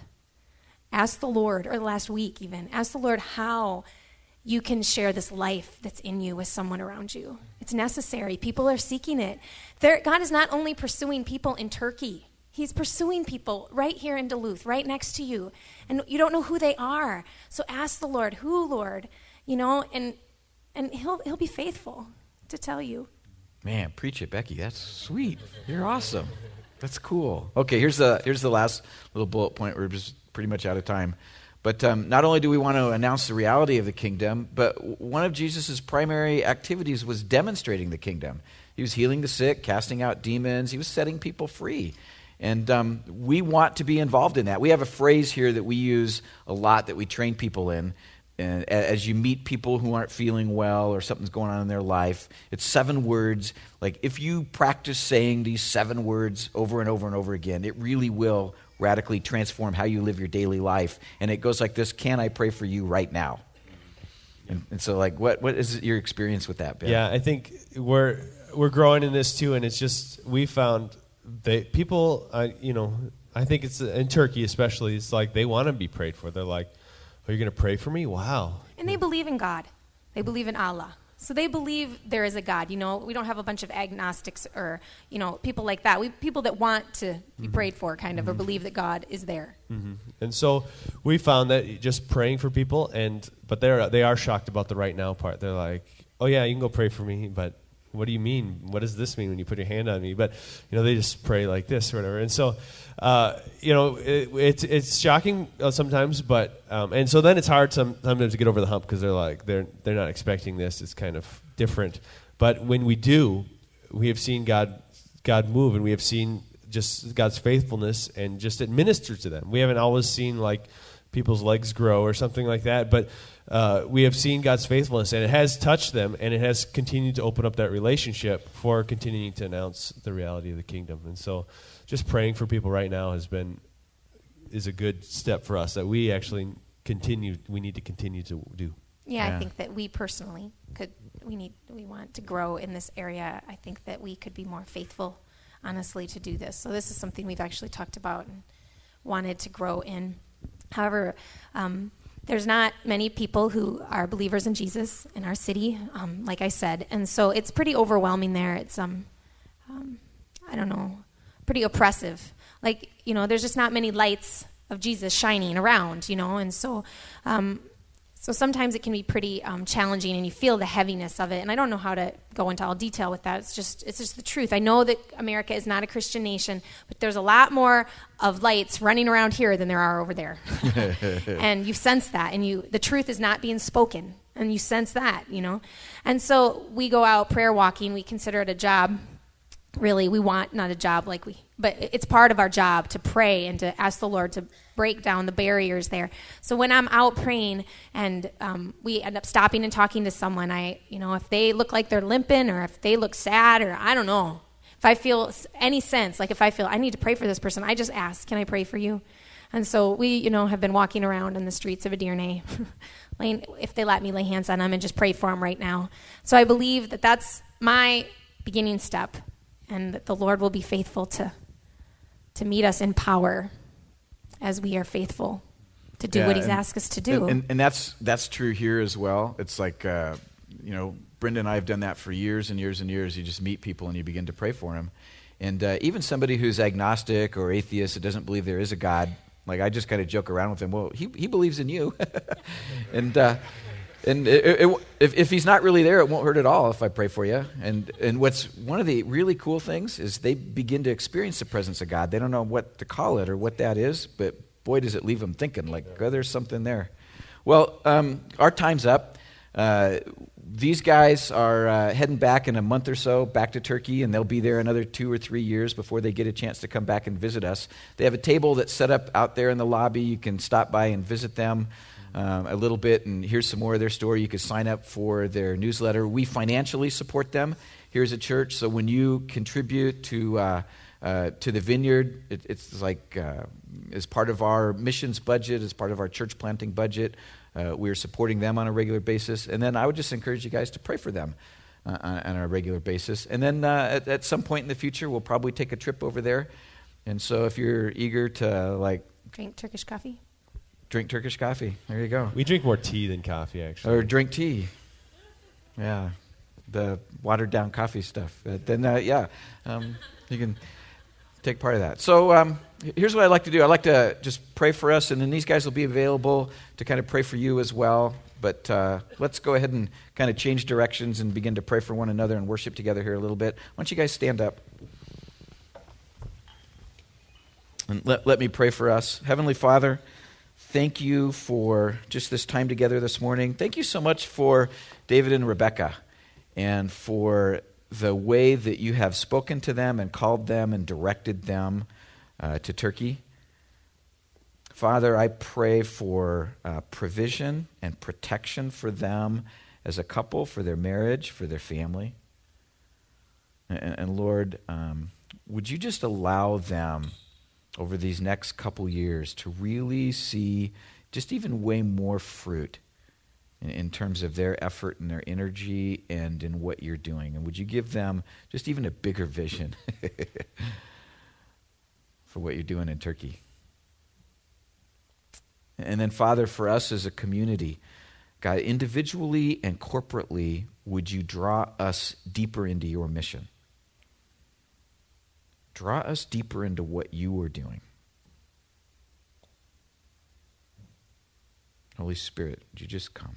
ask the Lord, or the last week even, ask the Lord how you can share this life that's in you with someone around you. It's necessary. People are seeking it. There, God is not only pursuing people in Turkey. He's pursuing people right here in Duluth, right next to you. And you don't know who they are. So ask the Lord, who, Lord? You know, and and he'll he'll be faithful to tell you. Man, preach it, Becky. That's sweet. You're awesome. That's cool. Okay, here's the here's the last little bullet point. We're just pretty much out of time. But um, not only do we want to announce the reality of the kingdom, but one of Jesus' primary activities was demonstrating the kingdom. He was healing the sick, casting out demons. He was setting people free. And um, we want to be involved in that. We have a phrase here that we use a lot that we train people in. And as you meet people who aren't feeling well or something's going on in their life, it's seven words. Like if you practice saying these seven words over and over and over again, it really will radically transform how you live your daily life. And it goes like this: can I pray for you right now? And, and so like what what is your experience with that, Ben? Yeah, I think we're we're growing in this too, and it's just we found that people, uh, you know, I think it's in Turkey especially, it's like they want to be prayed for. They're like, are you going to pray for me? Wow. And they believe in God. They believe in Allah. So they believe there is a God. You know, we don't have a bunch of agnostics or, you know, people like that. We people that want to be Mm-hmm. prayed for, kind of, Mm-hmm. or believe that God is there. Mm-hmm. And so we found that just praying for people, and but they're they are shocked about the right now part. They're like, oh yeah, you can go pray for me, but what do you mean? What does this mean when you put your hand on me? But, you know, they just pray like this or whatever. And so, uh, you know, it, it's it's shocking uh, sometimes, but, um, and so then it's hard some, sometimes to get over the hump because they're like, they're they're not expecting this. It's kind of different. But when we do, we have seen God God move, and we have seen just God's faithfulness and just administer to them. We haven't always seen, like, people's legs grow or something like that, but uh, we have seen God's faithfulness, and it has touched them, and it has continued to open up that relationship for continuing to announce the reality of the kingdom. And so just praying for people right now has been is a good step for us that we actually continue we need to continue to do. Yeah, Yeah. I think that we personally could, we need, we want to grow in this area. I think that we could be more faithful, honestly, to do this. So this is something we've actually talked about and wanted to grow in. However, um, there's not many people who are believers in Jesus in our city, um, like I said, and so it's pretty overwhelming there. It's, um, um, I don't know, pretty oppressive. Like, you know, there's just not many lights of Jesus shining around, you know, and so um, so sometimes it can be pretty um, challenging, and you feel the heaviness of it. And I don't know how to go into all detail with that. It's just it's just the truth. I know that America is not a Christian nation, but there's a lot more of lights running around here than there are over there. And you sense that, and you the truth is not being spoken, and you sense that, you know. And so we go out prayer walking. We consider it a job. Really, we want not a job like we, but it's part of our job to pray and to ask the Lord to break down the barriers there. So when I'm out praying and um, we end up stopping and talking to someone, I, you know, if they look like they're limping or if they look sad or I don't know, if I feel any sense, like if I feel I need to pray for this person, I just ask, can I pray for you? And so we, you know, have been walking around in the streets of Edirne, laying, if they let me lay hands on them and just pray for them right now. So I believe that that's my beginning step, and that the Lord will be faithful to to meet us in power as we are faithful to do Yeah, what he's and- asked us to do. And, and, and that's that's true here as well. It's like, uh, you know, Brenda and I have done that for years and years and years. You just meet people and you begin to pray for them. And uh, even somebody who's agnostic or atheist that doesn't believe there is a God, like I just kind of joke around with him, well, he, he believes in you. and uh, and it, it, if, if he's not really there, it won't hurt at all if I pray for you. And and what's one of the really cool things is they begin to experience the presence of God. They don't know what to call it or what that is, but boy, does it leave them thinking, like, oh, there's something there. Well, um, our time's up. Uh, these guys are uh, heading back in a month or so, back to Turkey, and they'll be there another two or three years before they get a chance to come back and visit us. They have a table that's set up out there in the lobby. You can stop by and visit them um, a little bit and hear some more of their story. You can sign up for their newsletter. We financially support them here as a church, so when you contribute to uh, uh, to the Vineyard. It, it's like uh, as part of our missions budget, as part of our church planting budget, uh, we're supporting them on a regular basis. And then I would just encourage you guys to pray for them uh, on, on a regular basis. And then uh, at, at some point in the future, we'll probably take a trip over there. And so if you're eager to like Drink Turkish coffee. drink Turkish coffee, there you go. We drink more tea than coffee, actually. Or drink tea. Yeah, the watered down coffee stuff. Uh, then, uh, yeah, um, you can take part of that. So um, here's what I like to do. I like to just pray for us, and then these guys will be available to kind of pray for you as well. But uh, let's go ahead and kind of change directions and begin to pray for one another and worship together here a little bit. Why don't you guys stand up? And let, let me pray for us. Heavenly Father, thank you for just this time together this morning. Thank you so much for David and Rebecca and for the way that you have spoken to them and called them and directed them uh, to Turkey. Father, I pray for uh, provision and protection for them as a couple, for their marriage, for their family. And, and Lord, um, would you just allow them over these next couple years to really see just even way more fruit in, in terms of their effort and their energy and in what you're doing. And would you give them just even a bigger vision for what you're doing in Turkey? And then, Father, for us as a community, God, individually and corporately, would you draw us deeper into your mission? Draw us deeper into what you are doing. Holy Spirit, would you just come?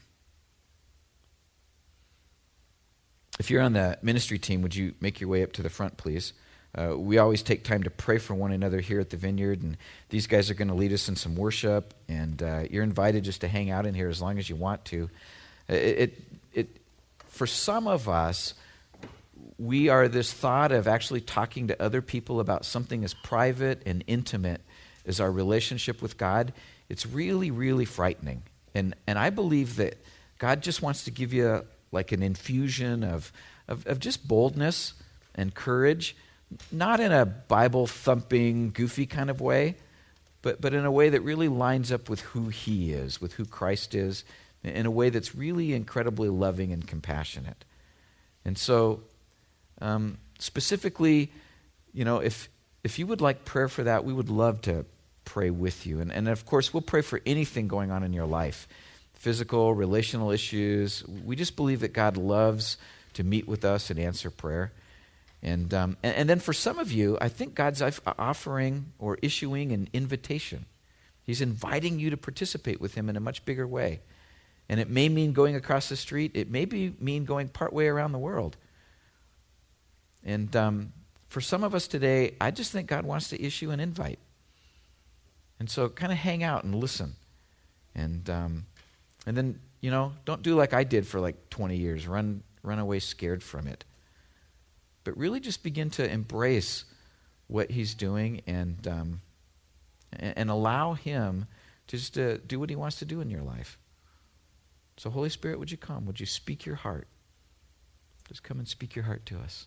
If you're on the ministry team, would you make your way up to the front, please? Uh, we always take time to pray for one another here at the Vineyard, and these guys are going to lead us in some worship, and uh, you're invited just to hang out in here as long as you want to. It, it, it, for some of us, we are this thought of actually talking to other people about something as private and intimate as our relationship with God. It's really, really frightening. And and I believe that God just wants to give you like an infusion of, of, of just boldness and courage, not in a Bible-thumping, goofy kind of way, but, but in a way that really lines up with who he is, with who Christ is, in a way that's really incredibly loving and compassionate. And so Um, specifically, you know, if if you would like prayer for that, we would love to pray with you. And, and of course, we'll pray for anything going on in your life, physical, relational issues. We just believe that God loves to meet with us and answer prayer. And, um, and, and then for some of you, I think God's offering or issuing an invitation. He's inviting you to participate with him in a much bigger way. And it may mean going across the street. It may be mean going partway around the world. And um, for some of us today, I just think God wants to issue an invite. And so kind of hang out and listen. And um, and then, you know, don't do like I did for like twenty years. Run, run away scared from it. But really just begin to embrace what he's doing and, um, and, and allow him to just uh, do what he wants to do in your life. So Holy Spirit, would you come? Would you speak your heart? Just come and speak your heart to us.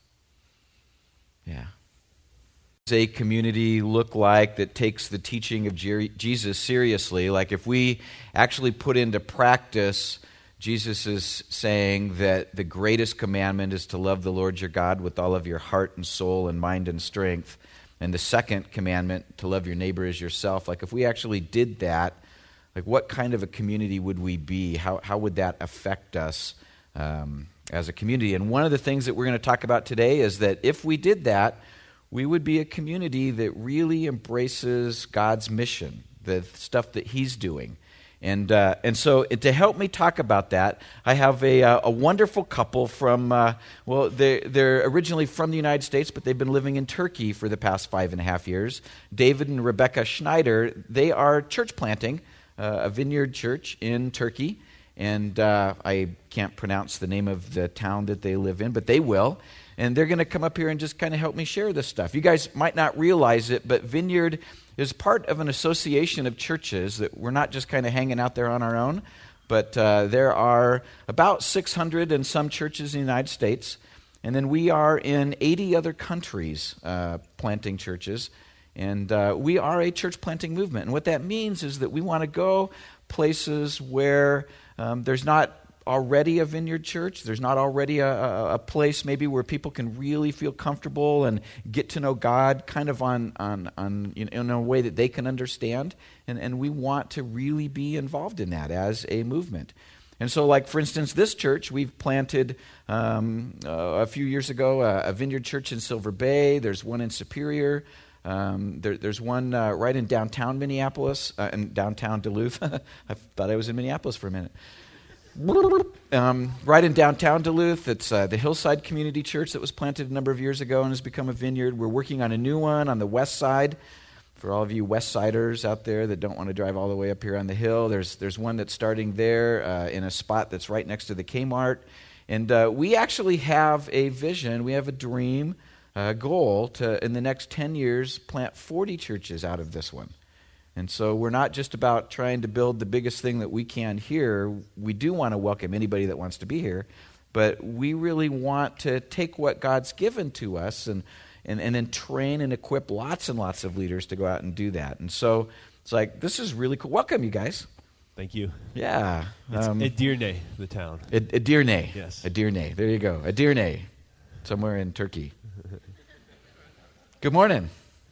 Yeah. Does a community look like that takes the teaching of Jer- Jesus seriously? Like if we actually put into practice, Jesus is saying that the greatest commandment is to love the Lord your God with all of your heart and soul and mind and strength. And the second commandment, to love your neighbor as yourself. Like if we actually did that, like what kind of a community would we be? How, how would that affect us um, as a community? And one of the things that we're going to talk about today is that if we did that, we would be a community that really embraces God's mission, the stuff that he's doing. And uh, and so to help me talk about that, I have a uh, a wonderful couple from, uh, well, they're, they're originally from the United States, but they've been living in Turkey for the past five and a half years. David and Rebecca Schneider, they are church planting, uh, a vineyard church in Turkey. And uh, I can't pronounce the name of the town that they live in, but they will. And they're going to come up here and just kind of help me share this stuff. You guys might not realize it, but Vineyard is part of an association of churches that we're not just kind of hanging out there on our own, but uh, there are about six hundred and some churches in the United States. And then we are in eighty other countries uh, planting churches. And uh, we are a church planting movement. And what that means is that we want to go places where um, there's not already a Vineyard Church. There's not already a, a, a place maybe where people can really feel comfortable and get to know God kind of on, on, on you know, in a way that they can understand. And, and we want to really be involved in that as a movement. And so, like, for instance, this church, we've planted um, uh, a few years ago a, a Vineyard Church in Silver Bay. There's one in Superior. Um, there, there's one uh, right in downtown Minneapolis, uh, in downtown Duluth. I thought I was in Minneapolis for a minute. Um, right in downtown Duluth, it's uh, the Hillside Community Church that was planted a number of years ago and has become a vineyard. We're working on a new one on the west side. For all of you West Siders out there that don't want to drive all the way up here on the hill, there's there's one that's starting there uh, in a spot that's right next to the Kmart. And uh, we actually have a vision, we have a dream, a goal to, in the next ten years, plant forty churches out of this one. And so we're not just about trying to build the biggest thing that we can here. We do want to welcome anybody that wants to be here, but we really want to take what God's given to us and, and, and then train and equip lots and lots of leaders to go out and do that. And so it's like, this is really cool. Welcome, you guys. Thank you. Yeah. It's Um, Edirne, the town. Ed- Edirne. Yes. Edirne. There you go. Edirne. Somewhere in Turkey. Good morning.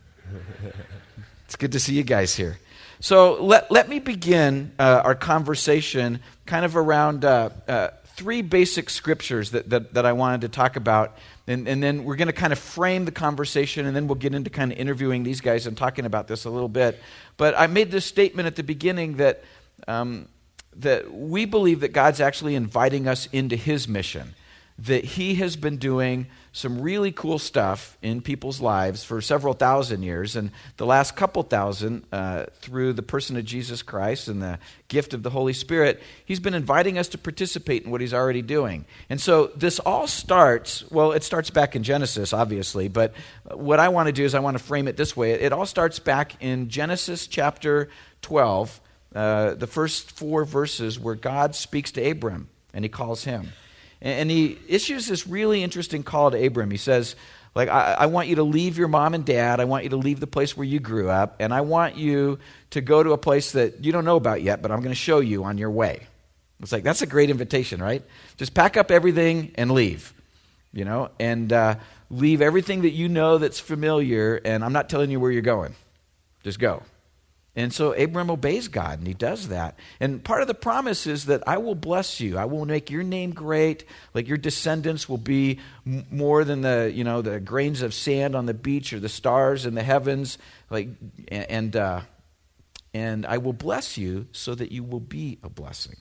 It's good to see you guys here. So let, let me begin uh, our conversation kind of around uh, uh, three basic scriptures that, that, that I wanted to talk about. And, and then we're going to kind of frame the conversation, and then we'll get into kind of interviewing these guys and talking about this a little bit. But I made this statement at the beginning that, um, that we believe that God's actually inviting us into his mission, that he has been doing some really cool stuff in people's lives for several thousand years, and the last couple thousand, uh, through the person of Jesus Christ and the gift of the Holy Spirit, he's been inviting us to participate in what he's already doing. And so this all starts, well, it starts back in Genesis, obviously, but what I want to do is I want to frame it this way. It all starts back in Genesis chapter twelve, uh, the first four verses where God speaks to Abram, and he calls him. And he issues this really interesting call to Abram. He says, like, I, I want you to leave your mom and dad. I want you to leave the place where you grew up. And I want you to go to a place that you don't know about yet, but I'm going to show you on your way. It's like, that's a great invitation, right? Just pack up everything and leave, you know, and uh, leave everything that you know that's familiar. And I'm not telling you where you're going. Just go. And so Abram obeys God, and he does that. And part of the promise is that I will bless you. I will make your name great. Like, your descendants will be m- more than the, you know, the grains of sand on the beach or the stars in the heavens. Like, and uh, and I will bless you so that you will be a blessing.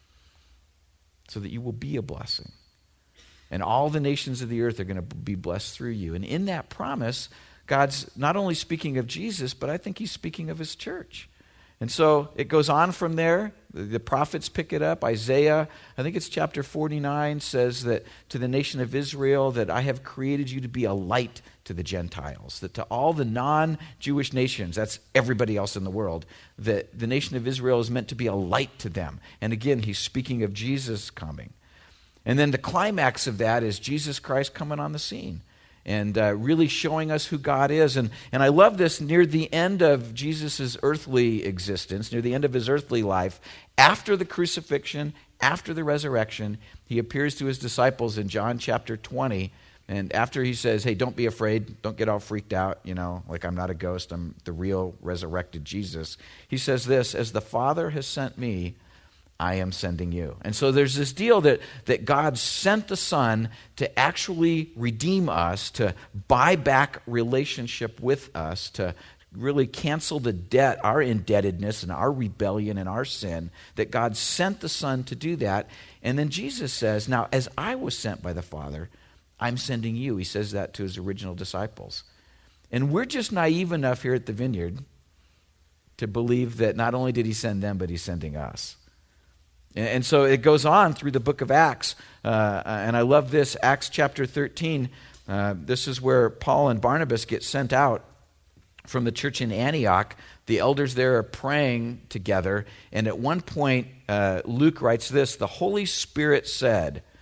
So that you will be a blessing. And all the nations of the earth are going to be blessed through you. And in that promise, God's not only speaking of Jesus, but I think he's speaking of his church. And so it goes on from there. The, the prophets pick it up. Isaiah, I think it's chapter forty-nine, says that to the nation of Israel, that I have created you to be a light to the Gentiles. That to all the non-Jewish nations, that's everybody else in the world, that the nation of Israel is meant to be a light to them. And again, he's speaking of Jesus coming. And then the climax of that is Jesus Christ coming on the scene. And uh, really showing us who God is. And, and I love this near the end of Jesus' earthly existence, near the end of his earthly life, after the crucifixion, after the resurrection, he appears to his disciples in John chapter twenty. And after he says, hey, don't be afraid, don't get all freaked out, you know, like I'm not a ghost, I'm the real resurrected Jesus. He says this, as the Father has sent me, I am sending you. And so there's this deal that, that God sent the Son to actually redeem us, to buy back relationship with us, to really cancel the debt, our indebtedness and our rebellion and our sin, that God sent the Son to do that. And then Jesus says, now, as I was sent by the Father, I'm sending you. He says that to his original disciples. And we're just naive enough here at the Vineyard to believe that not only did he send them, but he's sending us. And so it goes on through the book of Acts. Uh, and I love this, Acts chapter thirteen. Uh, this is where Paul and Barnabas get sent out from the church in Antioch. The elders there are praying together. And at one point, uh, Luke writes this, the Holy Spirit said,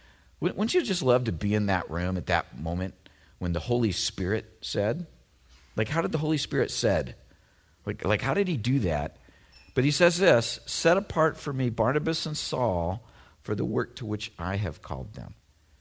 Wouldn't you just love to be in that room at that moment when the Holy Spirit said? Like, how did the Holy Spirit said? Like, like how did he do that? But he says this, set apart for me Barnabas and Saul for the work to which I have called them.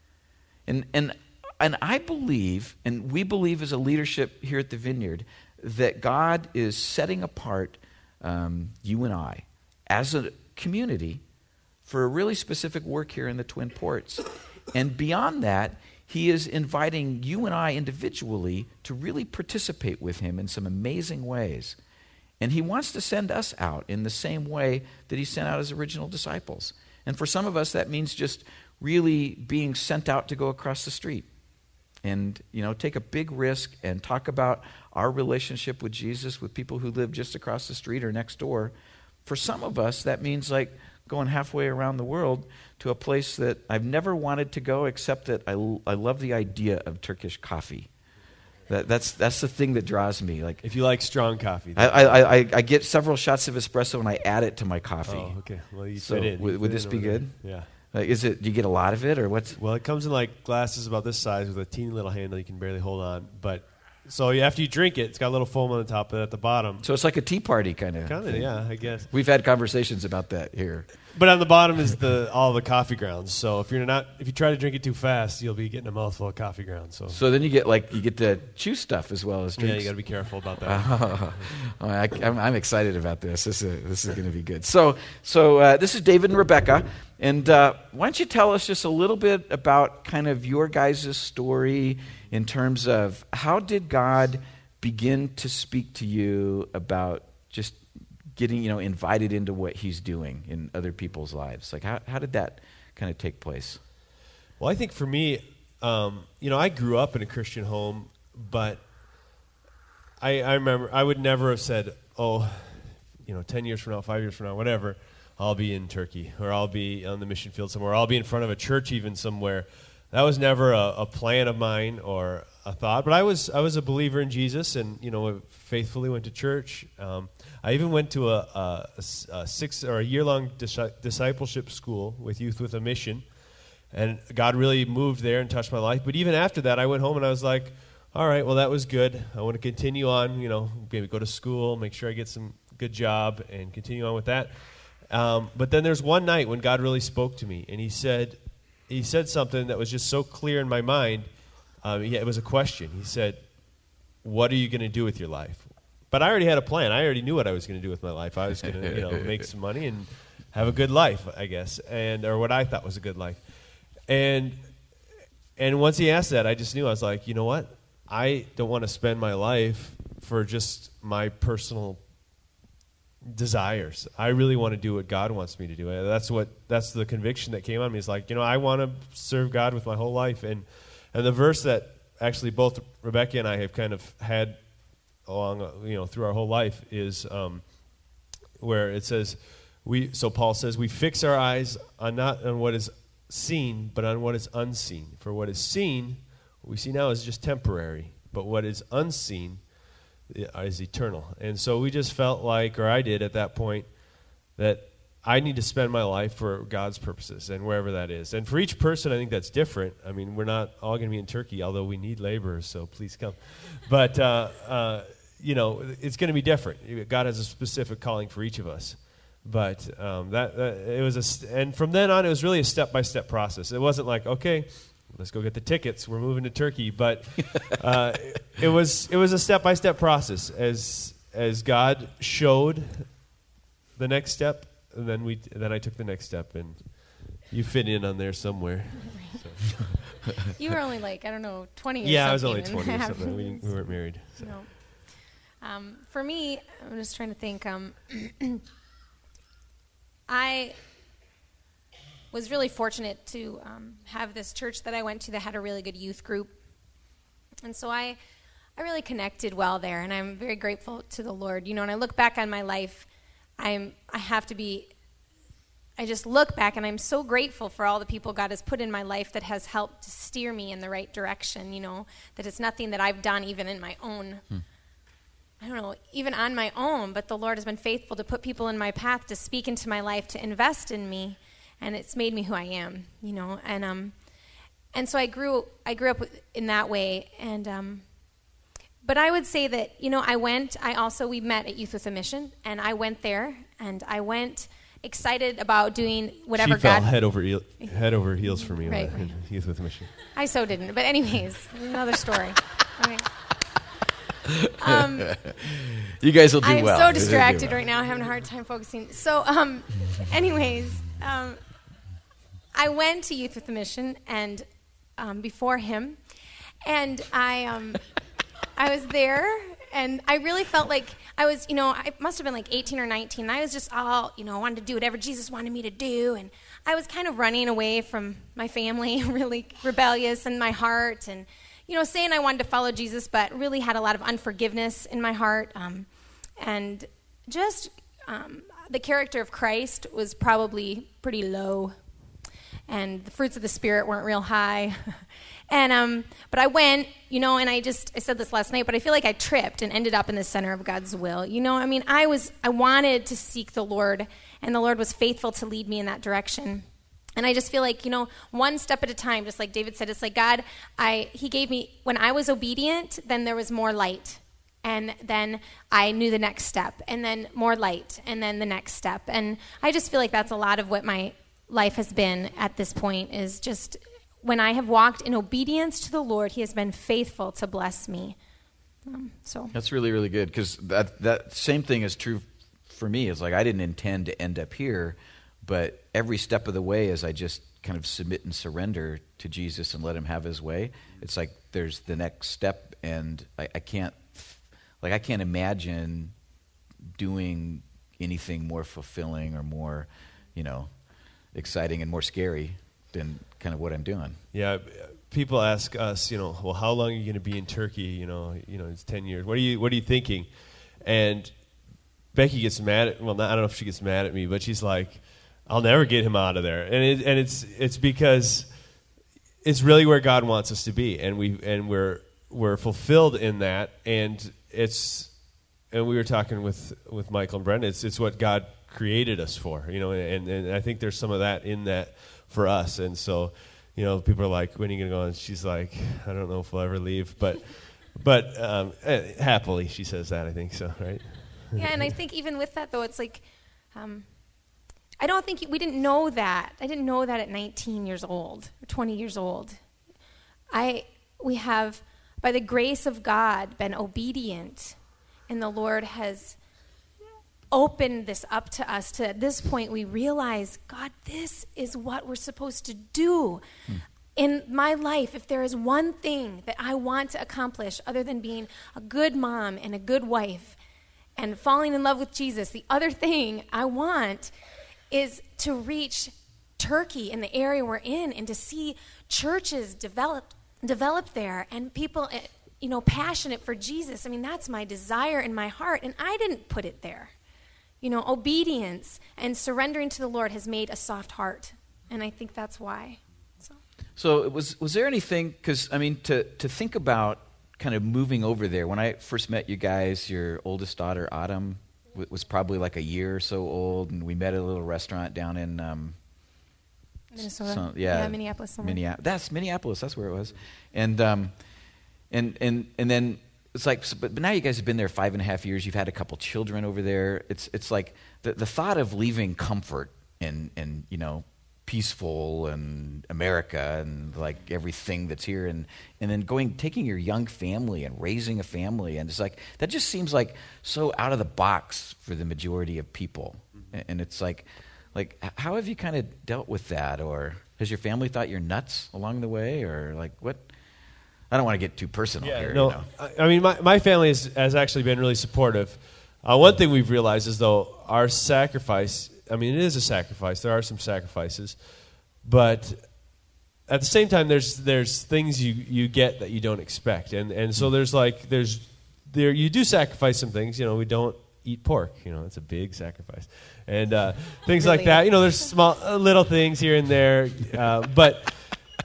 And and and I believe, and we believe as a leadership here at the Vineyard, that God is setting apart um, you and I as a community for a really specific work here in the Twin Ports. And beyond that, he is inviting you and I individually to really participate with him in some amazing ways. And he wants to send us out in the same way that he sent out his original disciples. And for some of us, that means just really being sent out to go across the street and, you know, take a big risk and talk about our relationship with Jesus with people who live just across the street or next door. For some of us, that means like going halfway around the world to a place that I've never wanted to go, except that I, I love the idea of Turkish coffee. That, that's that's the thing that draws me. Like, if you like strong coffee, I, I, I, I get several shots of espresso and I add it to my coffee. Oh, okay. Well, you so fit in. would, You would fit this in be over good? there. Yeah. Like, is it? Do you get a lot of it, or what's? Well, it comes in like glasses about this size with a teeny little handle you can barely hold on. But so after you drink it, it's got a little foam on the top, but at the bottom, So it's like a tea party kind of. kind of yeah, I guess. We've had conversations about that here. But on the bottom is the all the coffee grounds. So if you're not, if you try to drink it too fast, you'll be getting a mouthful of coffee grounds. So, So then you get like you get to chew stuff as well as yeah, drinks. you got to be careful about that. Oh, I, I'm, I'm excited about this. This is this is going to be good. So so uh, this is David and Rebecca, and uh, why don't you tell us just a little bit about kind of your guys' story in terms of how did God begin to speak to you about just getting, you know, invited into what he's doing in other people's lives? Like, how, how did that kind of take place? Well, I think for me, um, you know, I grew up in a Christian home, but I, I remember I would never have said, oh, you know, ten years from now, five years from now, whatever, I'll be in Turkey, or I'll be on the mission field somewhere, or I'll be in front of a church even somewhere. That was never a, a plan of mine or a thought, but I was I was a believer in Jesus, and you know, faithfully went to church. Um, I even went to a, a, a six or a year long dis- discipleship school with Youth with a Mission, and God really moved there and touched my life. But even after that, I went home and I was like, all right, well, that was good. I want to continue on. You know, maybe go to school, make sure I get some good job, and continue on with that. Um, but then there's one night when God really spoke to me, and He said. He said something that was just so clear in my mind. Um, yeah, it was a question. He said, what are you going to do with your life? But I already had a plan. I already knew what I was going to do with my life. I was going to, you know, make some money and have a good life, I guess, and or what I thought was a good life. And and once he asked that, I just knew. I was like, you know what? I don't want to spend my life for just my personal desires. I really want to do what God wants me to do. That's what that's the conviction that came on me. It's like, you know, I want to serve God with my whole life. And and the verse that actually both Rebecca and I have kind of had along, you know, through our whole life is um, where it says, we. So Paul says, we fix our eyes on not on what is seen, but on what is unseen. For what is seen, what we see now is just temporary, but what is unseen is eternal. And so we just felt like, or I did at that point, that I need to spend my life for God's purposes and wherever that is. And for each person, I think that's different. I mean, we're not all going to be in Turkey, although we need laborers, so please come. But, uh, uh, you know, it's going to be different. God has a specific calling for each of us. But um, that, that it was a, and from then on, it was really a step-by-step process. It wasn't like, okay, let's go get the tickets. We're moving to Turkey, but uh, it was it was a step by step process as as God showed the next step, and then we then I took the next step, and you fit in on there somewhere. So. You were only like I don't know twenty. Or yeah, I was something only twenty or something. We, we weren't married. So. No. Um, for me, I'm just trying to think. Um, I. was really fortunate to um, have this church that I went to that had a really good youth group. And so I I really connected well there, and I'm very grateful to the Lord. You know, when I look back on my life, I'm I have to be, I just look back, and I'm so grateful for all the people God has put in my life that has helped to steer me in the right direction, you know, that it's nothing that I've done even in my own, hmm. I don't know, even on my own, but the Lord has been faithful to put people in my path, to speak into my life, to invest in me. And it's made me who I am, you know. And um, and so I grew I grew up in that way. And um, but I would say that, you know, I went. I also we met at Youth with a Mission, and I went there, and I went excited about doing whatever she fell God head over heel, head over heels for me. Right, when I- right. Youth with a Mission. I so didn't. But anyways, another story. Okay. Um, You guys will do I'm well. so You'll do distracted well. right now. I'm having a hard time focusing. So, um, anyways, um, I went to Youth with a Mission, and um, before him, and I, um, I was there, and I really felt like I was, you know, I must have been like eighteen or nineteen. And I was just all, you know, wanted to do whatever Jesus wanted me to do, and I was kind of running away from my family, really rebellious in my heart, and you know, saying I wanted to follow Jesus, but really had a lot of unforgiveness in my heart. Um, and just um, the character of Christ was probably pretty low. And the fruits of the Spirit weren't real high. and um, But I went, you know, and I just, I said this last night, but I feel like I tripped and ended up in the center of God's will. You know, I mean, I was, I wanted to seek the Lord, and the Lord was faithful to lead me in that direction. And I just feel like, you know, one step at a time, just like David said, it's like God, I he gave me, when I was obedient, then there was more light. And then I knew the next step, and then more light, and then the next step. And I just feel like that's a lot of what my life has been at this point, is just when I have walked in obedience to the Lord, he has been faithful to bless me. Um, so That's really, really good, because that, that same thing is true for me. It's like I didn't intend to end up here, but every step of the way, as I just kind of submit and surrender to Jesus and let him have his way, it's like there's the next step, and I, I can't, like I can't imagine doing anything more fulfilling or more, you know, exciting and more scary than kind of what I'm doing. Yeah, people ask us, you know, well, how long are you going to be in Turkey? You know, you know, it's ten years. What are you What are you thinking? And Becky gets mad at. Well, not, I don't know if she gets mad at me, but she's like, I'll never get him out of there. And it, and it's it's because it's really where God wants us to be, and we and we're we're fulfilled in that. And it's and we were talking with, with Michael and Brenda. It's it's what God created us for, you know. And, and I think there's some of that in that for us. And so, you know, people are like, "When are you going to go?" And she's like, "I don't know if we'll ever leave," but but um, happily she says that. I think so, right? yeah, and I think even with that though, it's like. Um, I don't think we didn't know that. I didn't know that at nineteen years old or twenty years old. I we have, by the grace of God, been obedient, and the Lord has opened this up to us. To at this point, we realize, God, this is what we're supposed to do. Hmm. In my life, if there is one thing that I want to accomplish other than being a good mom and a good wife and falling in love with Jesus, the other thing I want is to reach Turkey in the area we're in, and to see churches develop develop there, and people, you know, passionate for Jesus. I mean, that's my desire in my heart, and I didn't put it there. You know, obedience and surrendering to the Lord has made a soft heart, and I think that's why. So, so was was there anything, because, I mean, to, to think about kind of moving over there, when I first met you guys, your oldest daughter, Autumn, was probably like a year or so old, and we met at a little restaurant down in um, Minnesota. Some, yeah, yeah, Minneapolis. Somewhere. Minneapolis. That's Minneapolis. That's where it was, and um, and and and then it's like, so, but, but now you guys have been there five and a half years. You've had a couple children over there. It's it's like the the thought of leaving comfort and and you know peaceful and America and like everything that's here, and and then going taking your young family and raising a family, and it's like that just seems like so out of the box for the majority of people. Mm-hmm. And it's like like how have you kind of dealt with that, or has your family thought you're nuts along the way, or like what? I don't want to get too personal yeah, here. No, you know? I, I mean my my family has, has actually been really supportive. Uh, one thing we've realized is though our sacrifice. I mean, it is a sacrifice. There are some sacrifices, but at the same time, there's there's things you, you get that you don't expect, and and so there's like there's there you do sacrifice some things. You know, we don't eat pork. You know, it's a big sacrifice, and uh, things really? like that. You know, there's small uh, little things here and there, uh, but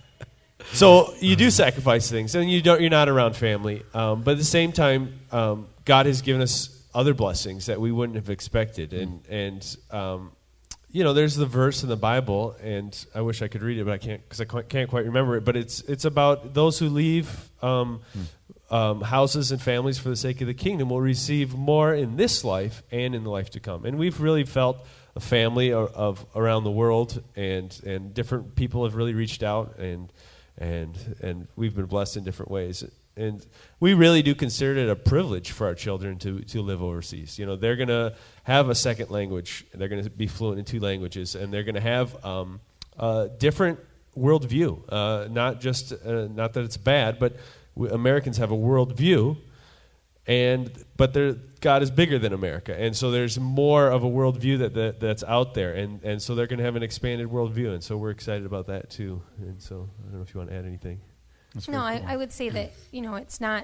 so you do sacrifice things, and you don't. You're not around family, um, but at the same time, um, God has given us other blessings that we wouldn't have expected, and and um, you know, there's the verse in the Bible, and I wish I could read it, but I can't because I can't quite remember it. But it's it's about those who leave um, hmm. um, houses and families for the sake of the kingdom will receive more in this life and in the life to come. And we've really felt a family of, of around the world, and and different people have really reached out, and and and we've been blessed in different ways. And we really do consider it a privilege for our children to, to live overseas. You know, they're going to have a second language. They're going to be fluent in two languages, and they're going to have um, a different worldview. Uh, not just uh, not that it's bad, but we, Americans have a worldview, and but God is bigger than America, and so there's more of a worldview that, that that's out there, and, and so they're going to have an expanded worldview, and so we're excited about that too. And so I don't know if you want to add anything. That's no, I, cool. I would say that, you know, it's not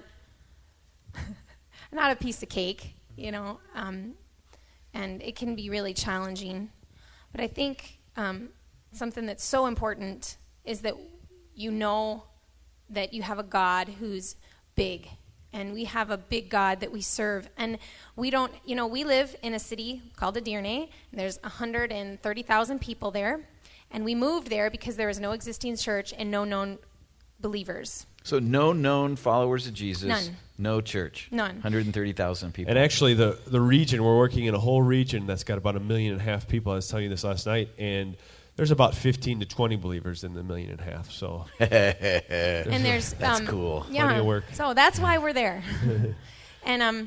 not a piece of cake, you know, um, and it can be really challenging. But I think um, something that's so important is that you know that you have a God who's big, and we have a big God that we serve. And we don't, you know, we live in a city called Edirne, and there's one hundred thirty thousand people there, and we moved there because there was no existing church and no known believers. So no known followers of Jesus. None. No church. None. one hundred thirty thousand people. And actually the, the region, we're working in a whole region that's got about a million and a half people. I was telling you this last night, and there's about fifteen to twenty believers in the million and a half. So and there's that's um, cool. Yeah. Plenty of work. So that's why we're there. and um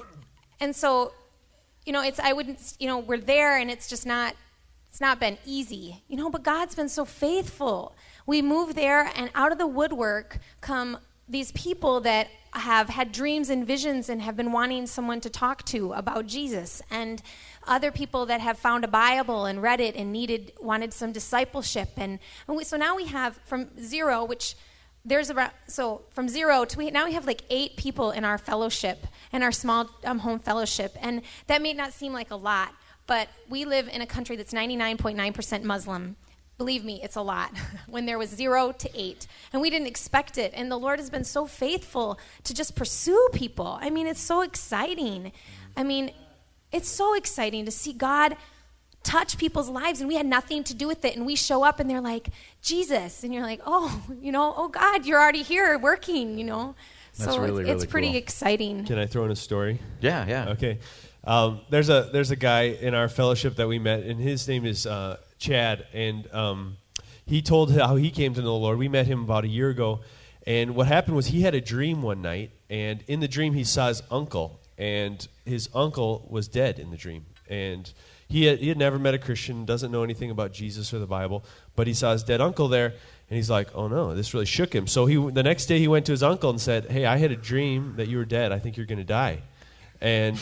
and so you know, it's I wouldn't you know, we're there, and it's just not it's not been easy. You know, but God's been so faithful. We move there, and out of the woodwork come these people that have had dreams and visions and have been wanting someone to talk to about Jesus, and other people that have found a Bible and read it and needed wanted some discipleship. And, and we, so now we have from zero, which there's about, so from zero to we, now we have like eight people in our fellowship, in our small um, home fellowship. And that may not seem like a lot, but we live in a country that's ninety-nine point nine percent Muslim. Believe me, it's a lot. When there was zero to eight. And we didn't expect it. And the Lord has been so faithful to just pursue people. I mean, it's so exciting. I mean, it's so exciting to see God touch people's lives, and we had nothing to do with it. And we show up, and they're like, Jesus. And you're like, oh, you know, oh, God, you're already here working, you know. That's so really, it's, really it's pretty cool. exciting. Can I throw in a story? Yeah, yeah. Okay. Um, there's a there's a guy in our fellowship that we met, and his name is uh, Chad, and um, he told how he came to know the Lord. We met him about a year ago, and what happened was he had a dream one night, and in the dream he saw his uncle, and his uncle was dead in the dream, and he had, he had never met a Christian, doesn't know anything about Jesus or the Bible, but he saw his dead uncle there, and he's like, oh no, this really shook him. So he the next day he went to his uncle and said, hey, I had a dream that you were dead. I think you're going to die. And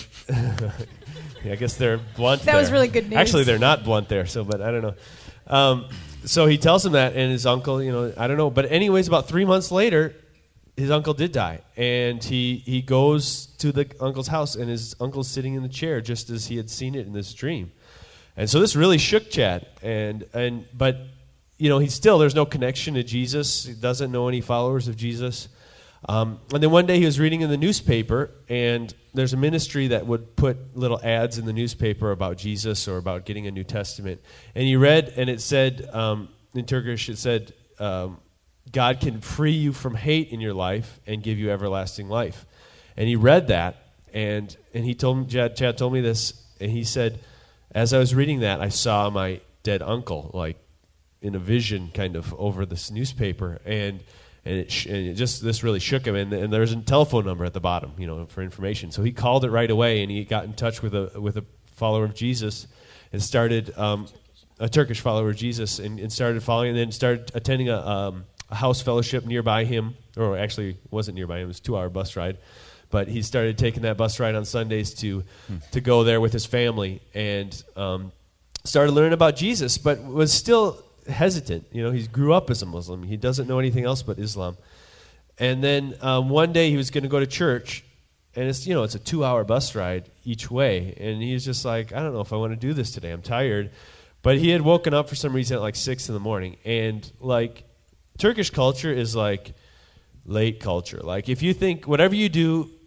yeah, I guess they're blunt That there. was really good news. Actually, they're not blunt there, so but I don't know. Um, so he tells him that, and his uncle, you know, I don't know. But anyways, about three months later, his uncle did die. And he, he goes to the uncle's house, and his uncle's sitting in the chair just as he had seen it in this dream. And so this really shook Chad. And and But, you know, he's still, there's no connection to Jesus. He doesn't know any followers of Jesus. Um, and then one day he was reading in the newspaper, and there's a ministry that would put little ads in the newspaper about Jesus or about getting a New Testament. And he read, and it said, um, in Turkish, it said, um, God can free you from hate in your life and give you everlasting life. And he read that, and and he told me, Chad, Chad told me this, and he said, as I was reading that, I saw my dead uncle, like in a vision kind of over this newspaper, and And it, sh- and it just this really shook him, and, and there's a telephone number at the bottom, you know, for information. So he called it right away, and he got in touch with a with a follower of Jesus, and started um, a Turkish follower of Jesus, and, and started following, and then started attending a, um, a house fellowship nearby him, or actually it wasn't nearby him; it was a two-hour bus ride. But he started taking that bus ride on Sundays to hmm. to go there with his family, and um, started learning about Jesus, but was still hesitant. You know, he grew up as a Muslim. He doesn't know anything else but Islam. And then um, one day he was going to go to church, and it's, you know, it's a two-hour bus ride each way. And he's just like, I don't know if I want to do this today. I'm tired. But he had woken up for some reason at like six in the morning. And like Turkish culture is like late culture. Like if you think whatever you do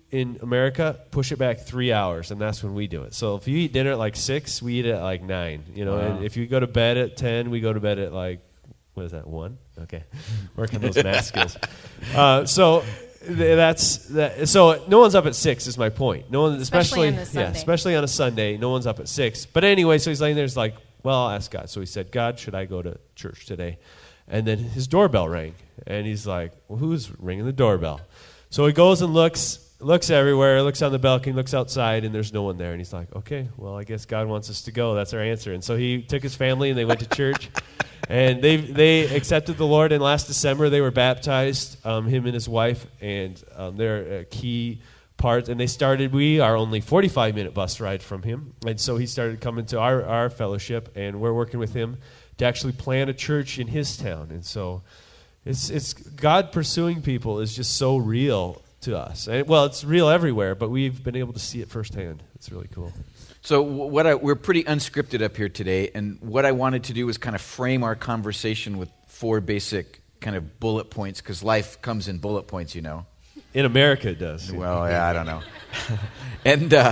in America, push it back three hours, and that's when we do it. So if you eat dinner at like six, we eat it at like nine. You know, Wow. and if you go to bed at ten, we go to bed at like, what is that, one? Okay, working those math skills. Uh, so th- that's that. So no one's up at six. Is my point. No one, especially, Especially on a Sunday. yeah, especially on a Sunday, no one's up at six. But anyway, so he's laying there. He's like, well, I'll ask God. So he said, God, should I go to church today? And then his doorbell rang, and he's like, well, who's ringing the doorbell? So he goes and looks, looks everywhere, looks on the balcony, looks outside, and there's no one there. And he's like, okay, well, I guess God wants us to go. That's our answer. And so he took his family, and they went to church, and they they accepted the Lord. And last December, they were baptized, um, him and his wife, and um, they're a key part. And they started, we are only forty-five minute bus ride from him. And so he started coming to our, our fellowship, and we're working with him to actually plant a church in his town. And so it's it's God pursuing people is just so real to us. And, well, it's real everywhere, but we've been able to see it firsthand. It's really cool. So what I, we're pretty unscripted up here today, and what I wanted to do was kind of frame our conversation with four basic kind of bullet points, because life comes in bullet points, you know. In America, it does. Well, yeah, I don't know. and uh,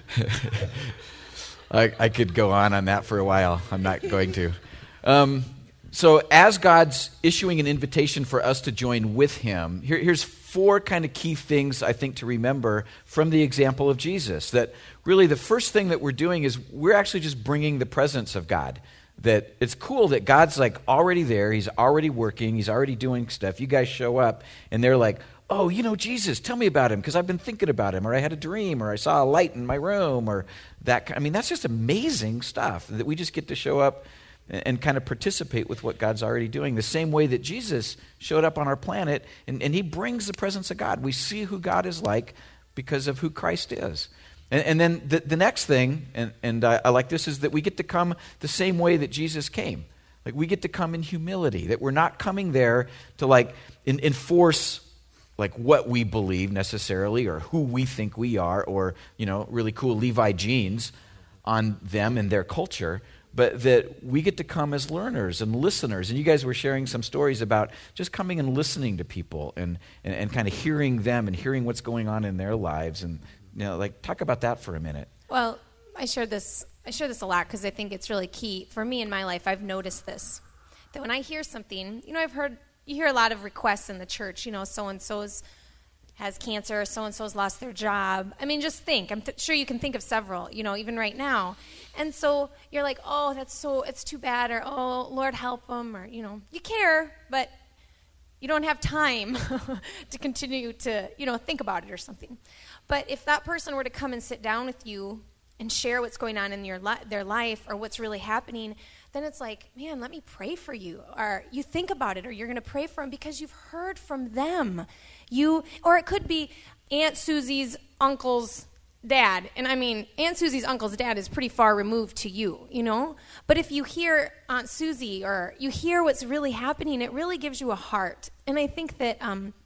I, I could go on on that for a while. I'm not going to. Um, so as God's issuing an invitation for us to join with him, here, here's four kind of key things I think to remember from the example of Jesus. That really the first thing that we're doing is we're actually just bringing the presence of God. That it's cool that God's like already there. He's already working. He's already doing stuff. You guys show up and they're like, oh, you know, Jesus, tell me about him because I've been thinking about him, or I had a dream, or I saw a light in my room, or that. I mean, that's just amazing stuff that we just get to show up and, and kind of participate with what God's already doing. The same way that Jesus showed up on our planet, and, and he brings the presence of God. We see who God is like because of who Christ is. And, and then the, the next thing, and, and I, I like this, is that we get to come the same way that Jesus came. Like we get to come in humility, that we're not coming there to like in, enforce like what we believe necessarily, or who we think we are, or, you know, really cool Levi jeans on them and their culture, but that we get to come as learners and listeners. And you guys were sharing some stories about just coming and listening to people and, and, and kind of hearing them and hearing what's going on in their lives. And, you know, like talk about that for a minute. Well, I share this, I share this a lot because I think it's really key. For me in my life, I've noticed this, that when I hear something, you know, I've heard, you hear a lot of requests in the church, you know, so-and-so's has cancer, so-and-so's lost their job. I mean, just think. I'm th- sure you can think of several, you know, even right now. And so you're like, oh, that's so, it's too bad, or, oh, Lord, help them, or, you know, you care, but you don't have time to continue to, you know, think about it or something. But if that person were to come and sit down with you and share what's going on in your li- their life or what's really happening, then it's like, man, let me pray for you. Or you think about it, or you're going to pray for them because you've heard from them. You, or it could be Aunt Susie's uncle's dad. And I mean, Aunt Susie's uncle's dad is pretty far removed to you, you know? But if you hear Aunt Susie, or you hear what's really happening, it really gives you a heart. And I think that um,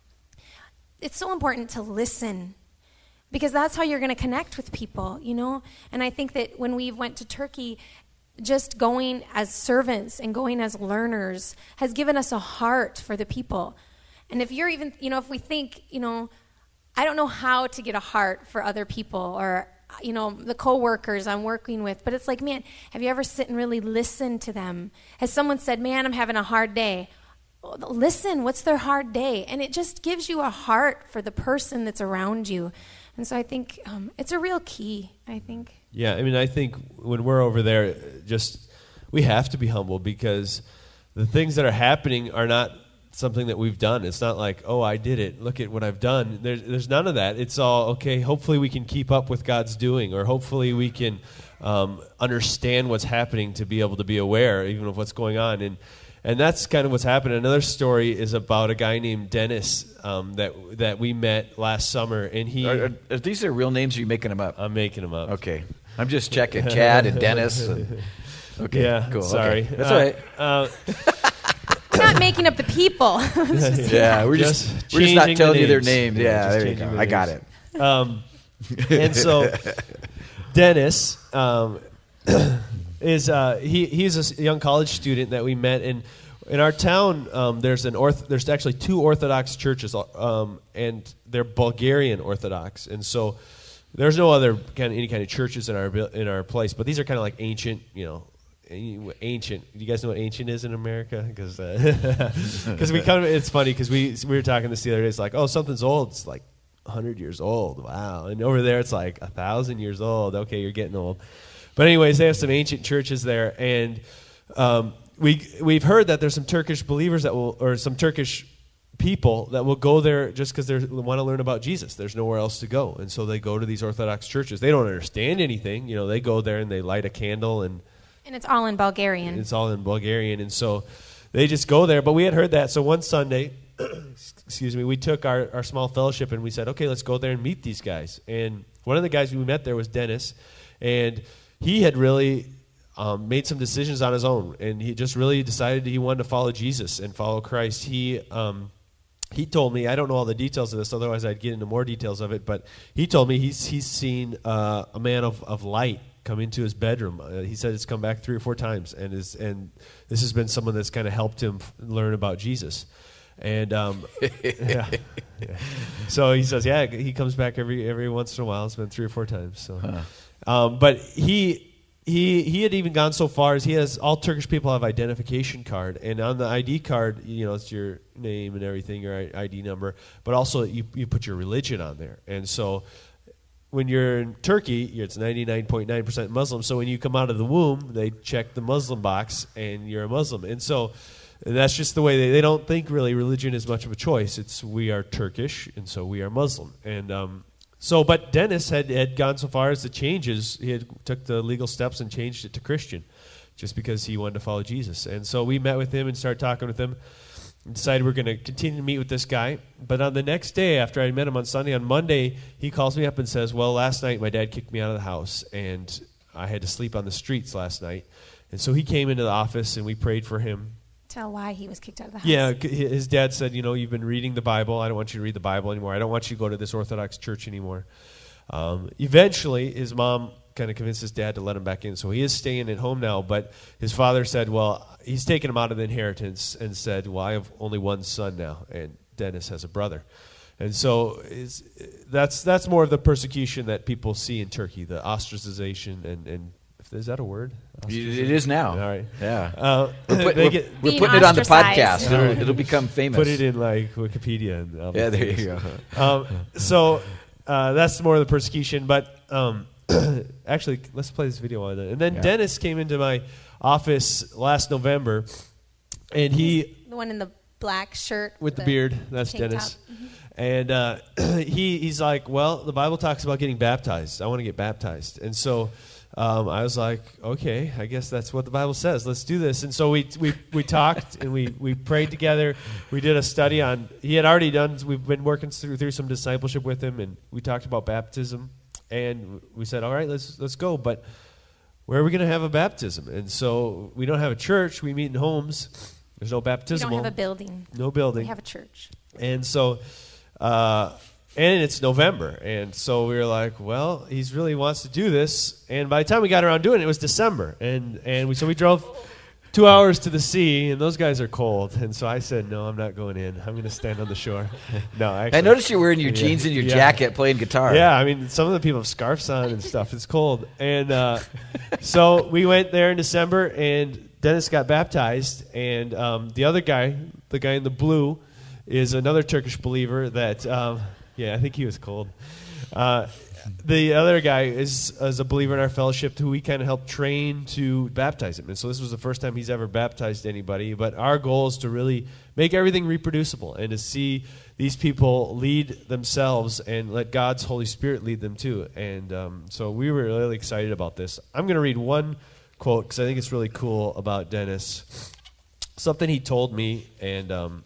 it's so important to listen, because that's how you're going to connect with people, you know? And I think that when we went to Turkey, just going as servants and going as learners has given us a heart for the people. And if you're even, you know, if we think, you know, I don't know how to get a heart for other people, or, you know, the coworkers I'm working with, but it's like, man, have you ever sit and really listen to them? Has someone said, man, I'm having a hard day? Listen, what's their hard day? And it just gives you a heart for the person that's around you. And so I think um, it's a real key, I think. Yeah, I mean, I think when we're over there, just we have to be humble, because the things that are happening are not something that we've done. It's not like, oh, I did it. Look at what I've done. There's, there's none of that. It's all, okay, hopefully we can keep up with God's doing, or hopefully we can um, understand what's happening to be able to be aware even of what's going on. And and that's kind of what's happening. Another story is about a guy named Dennis um, that that we met last summer, and he... Are, are, are these are real names, or are you making them up? I'm making them up. Okay. I'm just checking. Chad and Dennis. And, okay, yeah, cool. Sorry. Okay. That's uh, all right. Uh, We're not making up the people. Yeah, we're just, Just we're just not changing telling the you their names. names. Yeah, Yeah, just there you changing go. the I got names. it. Um, and so Dennis um, is uh, he he's a young college student that we met, and in our town, um, there's an orth- there's actually two Orthodox churches, um, and they're Bulgarian Orthodox, and so there's no other kind of any kind of churches in our in our place. But these are kind of like ancient, you know, ancient. Do you guys know what ancient is in America? Because because uh, we kind of it's funny because we we were talking this the other day. It's like, oh, something's old. It's like one hundred years old. Wow, and over there it's like a thousand years old. Okay, you're getting old. But anyways, they have some ancient churches there, and um, we we've heard that there's some Turkish believers that will, or some Turkish people that will go there just because they want to learn about Jesus. There's nowhere else to go, and so they go to these Orthodox churches. They don't understand anything, you know. They go there and they light a candle, and and it's all in Bulgarian. It's all in Bulgarian, and so they just go there. But we had heard that, so one Sunday, excuse me, we took our, our small fellowship and we said, okay, let's go there and meet these guys. And one of the guys we met there was Dennis, and he had really um, made some decisions on his own, and he just really decided he wanted to follow Jesus and follow Christ. He um, he told me, I don't know all the details of this, otherwise I'd get into more details of it, but he told me he's he's seen uh, a man of, of light come into his bedroom. Uh, he said it's come back three or four times, and is and this has been someone that's kind of helped him f- learn about Jesus. And um, yeah. yeah, so he says, yeah, he comes back every every once in a while. It's been three or four times. So, huh. um, but he he he had even gone so far as he has all Turkish people have identification card, and on the I D card, you know, it's your name and everything, your I D number, but also you you put your religion on there, and so. When you're in Turkey, it's ninety-nine point nine percent Muslim. So when you come out of the womb, they check the Muslim box, and you're a Muslim. And so and that's just the way they, they don't think really religion is much of a choice. It's we are Turkish, and so we are Muslim. And um, so, but Dennis had, had gone so far as to change his, he had took the legal steps and changed it to Christian, just because he wanted to follow Jesus. And so we met with him and started talking with him. Decided we're going to continue to meet with this guy. But on the next day, after I met him on Sunday, on Monday, he calls me up and says, well, last night my dad kicked me out of the house, and I had to sleep on the streets last night. And so he came into the office, and we prayed for him. Tell why he was kicked out of the house. Yeah, his dad said, you know, you've been reading the Bible. I don't want you to read the Bible anymore. I don't want you to go to this Orthodox church anymore. Um, eventually, his mom kind of convinced his dad to let him back in. So he is staying at home now, but his father said, well, he's taken him out of the inheritance and said, well, I have only one son now, and Dennis has a brother. And so it's, that's that's more of the persecution that people see in Turkey, the ostracization, and, and is that a word? It is now. All right. Yeah. Uh, we're, put, we're, get, we're putting it on the podcast. Yeah. It'll, it'll become famous. Put it in like Wikipedia. And I'll yeah, there you go. um, so uh, that's more of the persecution, but... Um, actually, let's play this video on it. And then yeah. Dennis came into my office last November, and he the one in the black shirt with the, the beard. That's Dennis. Mm-hmm. And uh, he he's like, well, the Bible talks about getting baptized. I want to get baptized, and so um, I was like, okay, I guess that's what the Bible says. Let's do this. And so we we we talked and we we prayed together. We did a study on. He had already done. We've been working through through some discipleship with him, and we talked about baptism. And we said, all right, let's let's go. But where are we going to have a baptism? And so we don't have a church. We meet in homes. There's no baptismal. We don't have a building. No building. We have a church. And so, uh, and it's November. And so we were like, well, he really wants to do this. And by the time we got around doing it, it was December. And and we so we drove two hours to the sea, and those guys are cold. And so I said, no, I'm not going in. I'm going to stand on the shore. No, actually, I noticed you're wearing your yeah, jeans and your yeah. jacket playing guitar. Yeah, I mean, some of the people have scarves on and stuff. It's cold. And uh, so we went there in December, and Dennis got baptized. And um, the other guy, the guy in the blue, is another Turkish believer that, um, yeah, I think he was cold. Uh The other guy is, is a believer in our fellowship who we kind of helped train to baptize him. And so this was the first time he's ever baptized anybody. But our goal is to really make everything reproducible and to see these people lead themselves and let God's Holy Spirit lead them too. And um, so we were really excited about this. I'm going to read one quote because I think it's really cool about Dennis. Something he told me and um,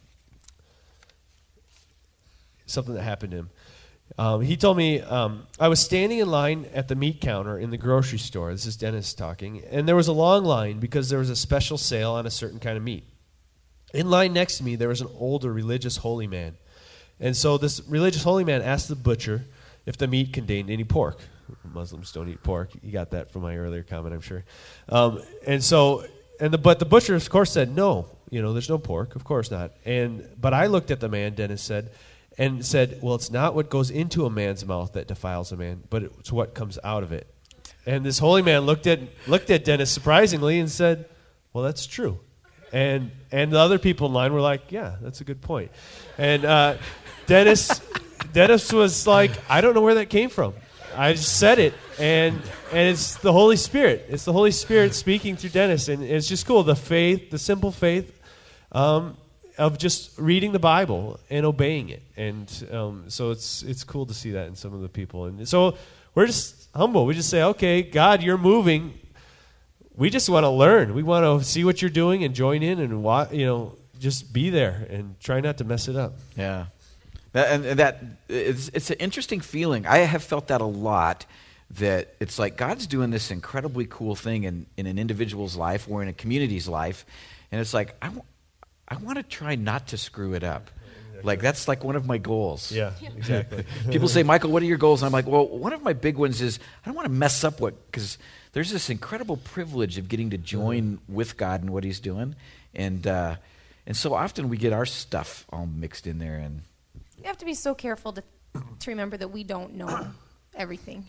something that happened to him. Um, he told me, um, I was standing in line at the meat counter in the grocery store. This is Dennis talking. And there was a long line because there was a special sale on a certain kind of meat. In line next to me, there was an older religious holy man. And so this religious holy man asked the butcher if the meat contained any pork. Muslims don't eat pork. You got that from my earlier comment, I'm sure. Um, and so, and the but the butcher, of course, said no. you know, there's no pork, of course not. And but I looked at the man, Dennis said, and said, well, it's not what goes into a man's mouth that defiles a man, but it's what comes out of it. And this holy man looked at looked at Dennis surprisingly and said, well, that's true. And and the other people in line were like, yeah, that's a good point. And uh, Dennis Dennis was like, I don't know where that came from. I just said it, and and it's the Holy Spirit. It's the Holy Spirit speaking through Dennis, and it's just cool. The faith, the simple faith um, of just reading the Bible and obeying it, and um, so it's it's cool to see that in some of the people. And so we're just humble. We just say, okay, God, you're moving. We just want to learn. We want to see what you're doing and join in and wa- you know just be there and try not to mess it up. Yeah. That, and, and that it's, it's an interesting feeling. I have felt that a lot, that it's like God's doing this incredibly cool thing in, in an individual's life or in a community's life, and it's like, I, w- I want to try not to screw it up. Like, that's like one of my goals. Yeah, exactly. People say, Michael, what are your goals? And I'm like, well, one of my big ones is I don't want to mess up what, because there's this incredible privilege of getting to join mm-hmm. with God and what he's doing, and uh, and so often we get our stuff all mixed in there. And you have to be so careful to to remember that we don't know everything.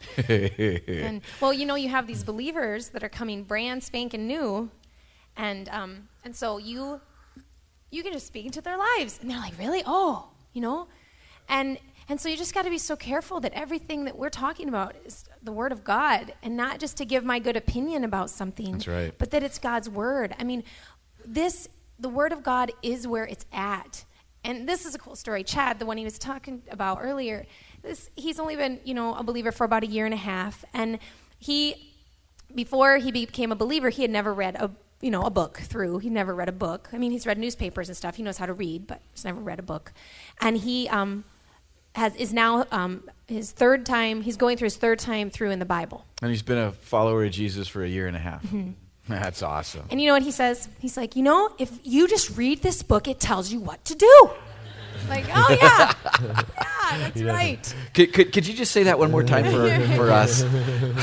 And well, you know, you have these believers that are coming brand spanking new, and um, and so you you can just speak into their lives, and they're like, really? Oh, you know, and and so you just got to be so careful that everything that we're talking about is the Word of God, and not just to give my good opinion about something. That's right. But that it's God's Word. I mean, this the Word of God is where it's at. And this is a cool story. Chad, the one he was talking about earlier, this, he's only been, you know, a believer for about a year and a half. And he, before he became a believer, he had never read a, you know, a book through. He never read a book. I mean, he's read newspapers and stuff. He knows how to read, but he's never read a book. And he um, has is now um, his third time. He's going through his third time through in the Bible. And he's been a follower of Jesus for a year and a half. Mm-hmm. That's awesome. And you know what he says? He's like, you know, if you just read this book, it tells you what to do. Like, oh, yeah. Yeah, that's right. Could, could, could you just say that one more time for, for us? I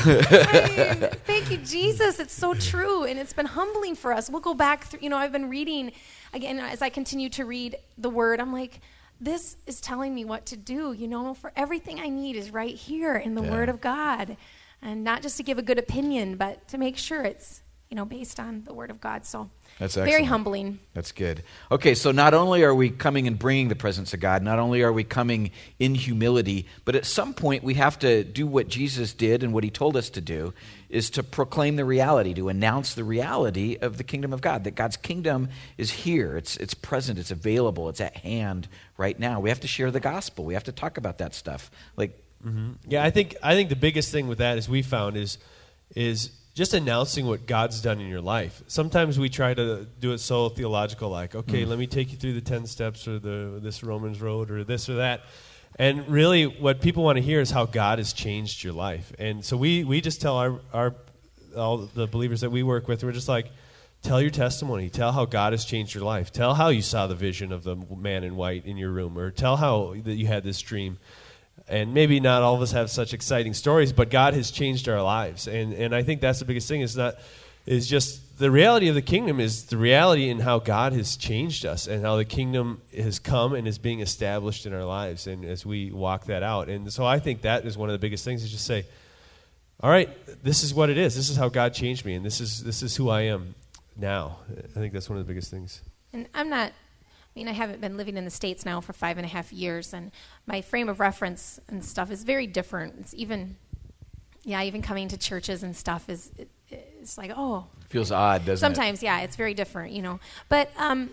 mean, thank you, Jesus. It's so true, and it's been humbling for us. We'll go back through, you know, I've been reading, again, as I continue to read the Word, I'm like, this is telling me what to do, you know, for everything I need is right here in the yeah. Word of God. And not just to give a good opinion, but to make sure it's, you know, based on the Word of God. So that's very excellent. humbling. That's good. Okay, so not only are we coming and bringing the presence of God, not only are we coming in humility, but at some point we have to do what Jesus did and what he told us to do, is to proclaim the reality, to announce the reality of the kingdom of God, that God's kingdom is here. It's it's present. It's available. It's at hand right now. We have to share the gospel. We have to talk about that stuff. Like, mm-hmm. yeah, I think I think the biggest thing with that, as we found, is is just announcing what God's done in your life. Sometimes we try to do it so theological, like, okay, mm. let me take you through the ten steps or the this Romans road or this or that. And really what people want to hear is how God has changed your life. And so we, we just tell our, our all the believers that we work with, we're just like, tell your testimony. Tell how God has changed your life. Tell how you saw the vision of the man in white in your room, or tell how that you had this dream. And maybe not all of us have such exciting stories, but God has changed our lives. And and I think that's the biggest thing, is not is just the reality of the kingdom is the reality in how God has changed us and how the kingdom has come and is being established in our lives, and as we walk that out. And so I think that is one of the biggest things, is just say, all right, this is what it is. This is how God changed me, and this is this is who I am now. I think that's one of the biggest things. And I'm not I mean, I haven't been living in the States now for five and a half years, and my frame of reference and stuff is very different. It's even, yeah, even coming to churches and stuff is, it, it's like, oh. Feels odd, doesn't sometimes, it? Sometimes, yeah, it's very different, you know. But um,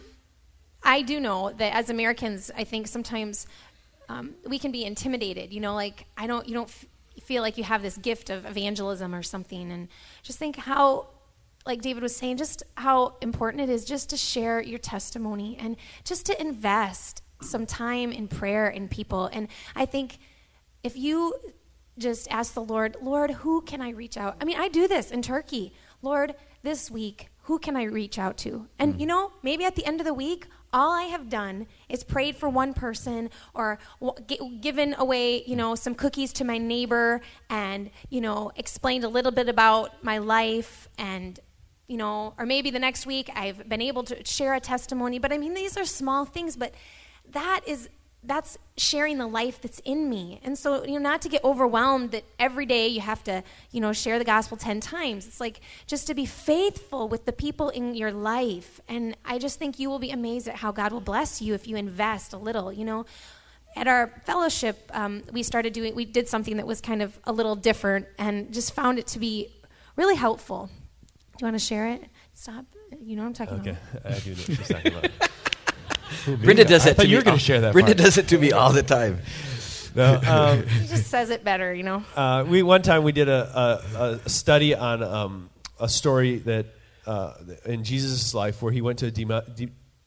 I do know that as Americans, I think sometimes um, we can be intimidated, you know, like, I don't, you don't f- feel like you have this gift of evangelism or something, and just think how, like David was saying, just how important it is just to share your testimony and just to invest some time in prayer in people. And I think if you just ask the Lord, Lord, who can I reach out? I mean, I do this in Turkey. Lord, this week, who can I reach out to? And, mm. you know, maybe at the end of the week, all I have done is prayed for one person, or w- g- given away, you know, some cookies to my neighbor, and, you know, explained a little bit about my life, and you know, or maybe the next week I've been able to share a testimony. But I mean, these are small things, but that is, that's sharing the life that's in me. And so, you know, not to get overwhelmed that every day you have to, you know, share the gospel ten times. It's like just to be faithful with the people in your life. And I just think you will be amazed at how God will bless you if you invest a little, you know. At our fellowship, um, we started doing, we did something that was kind of a little different and just found it to be really helpful. Do you want to share it? Stop. You know what I'm talking okay. about. Okay, I do know what she's talking about. Ooh, Brenda does I it thought to you me. were going all- to share that Brenda part. does it to me all the time. No, um, He just says it better, you know. Uh, we one time we did a, a, a study on um, a story that uh, in Jesus' life where he went to a demo, de,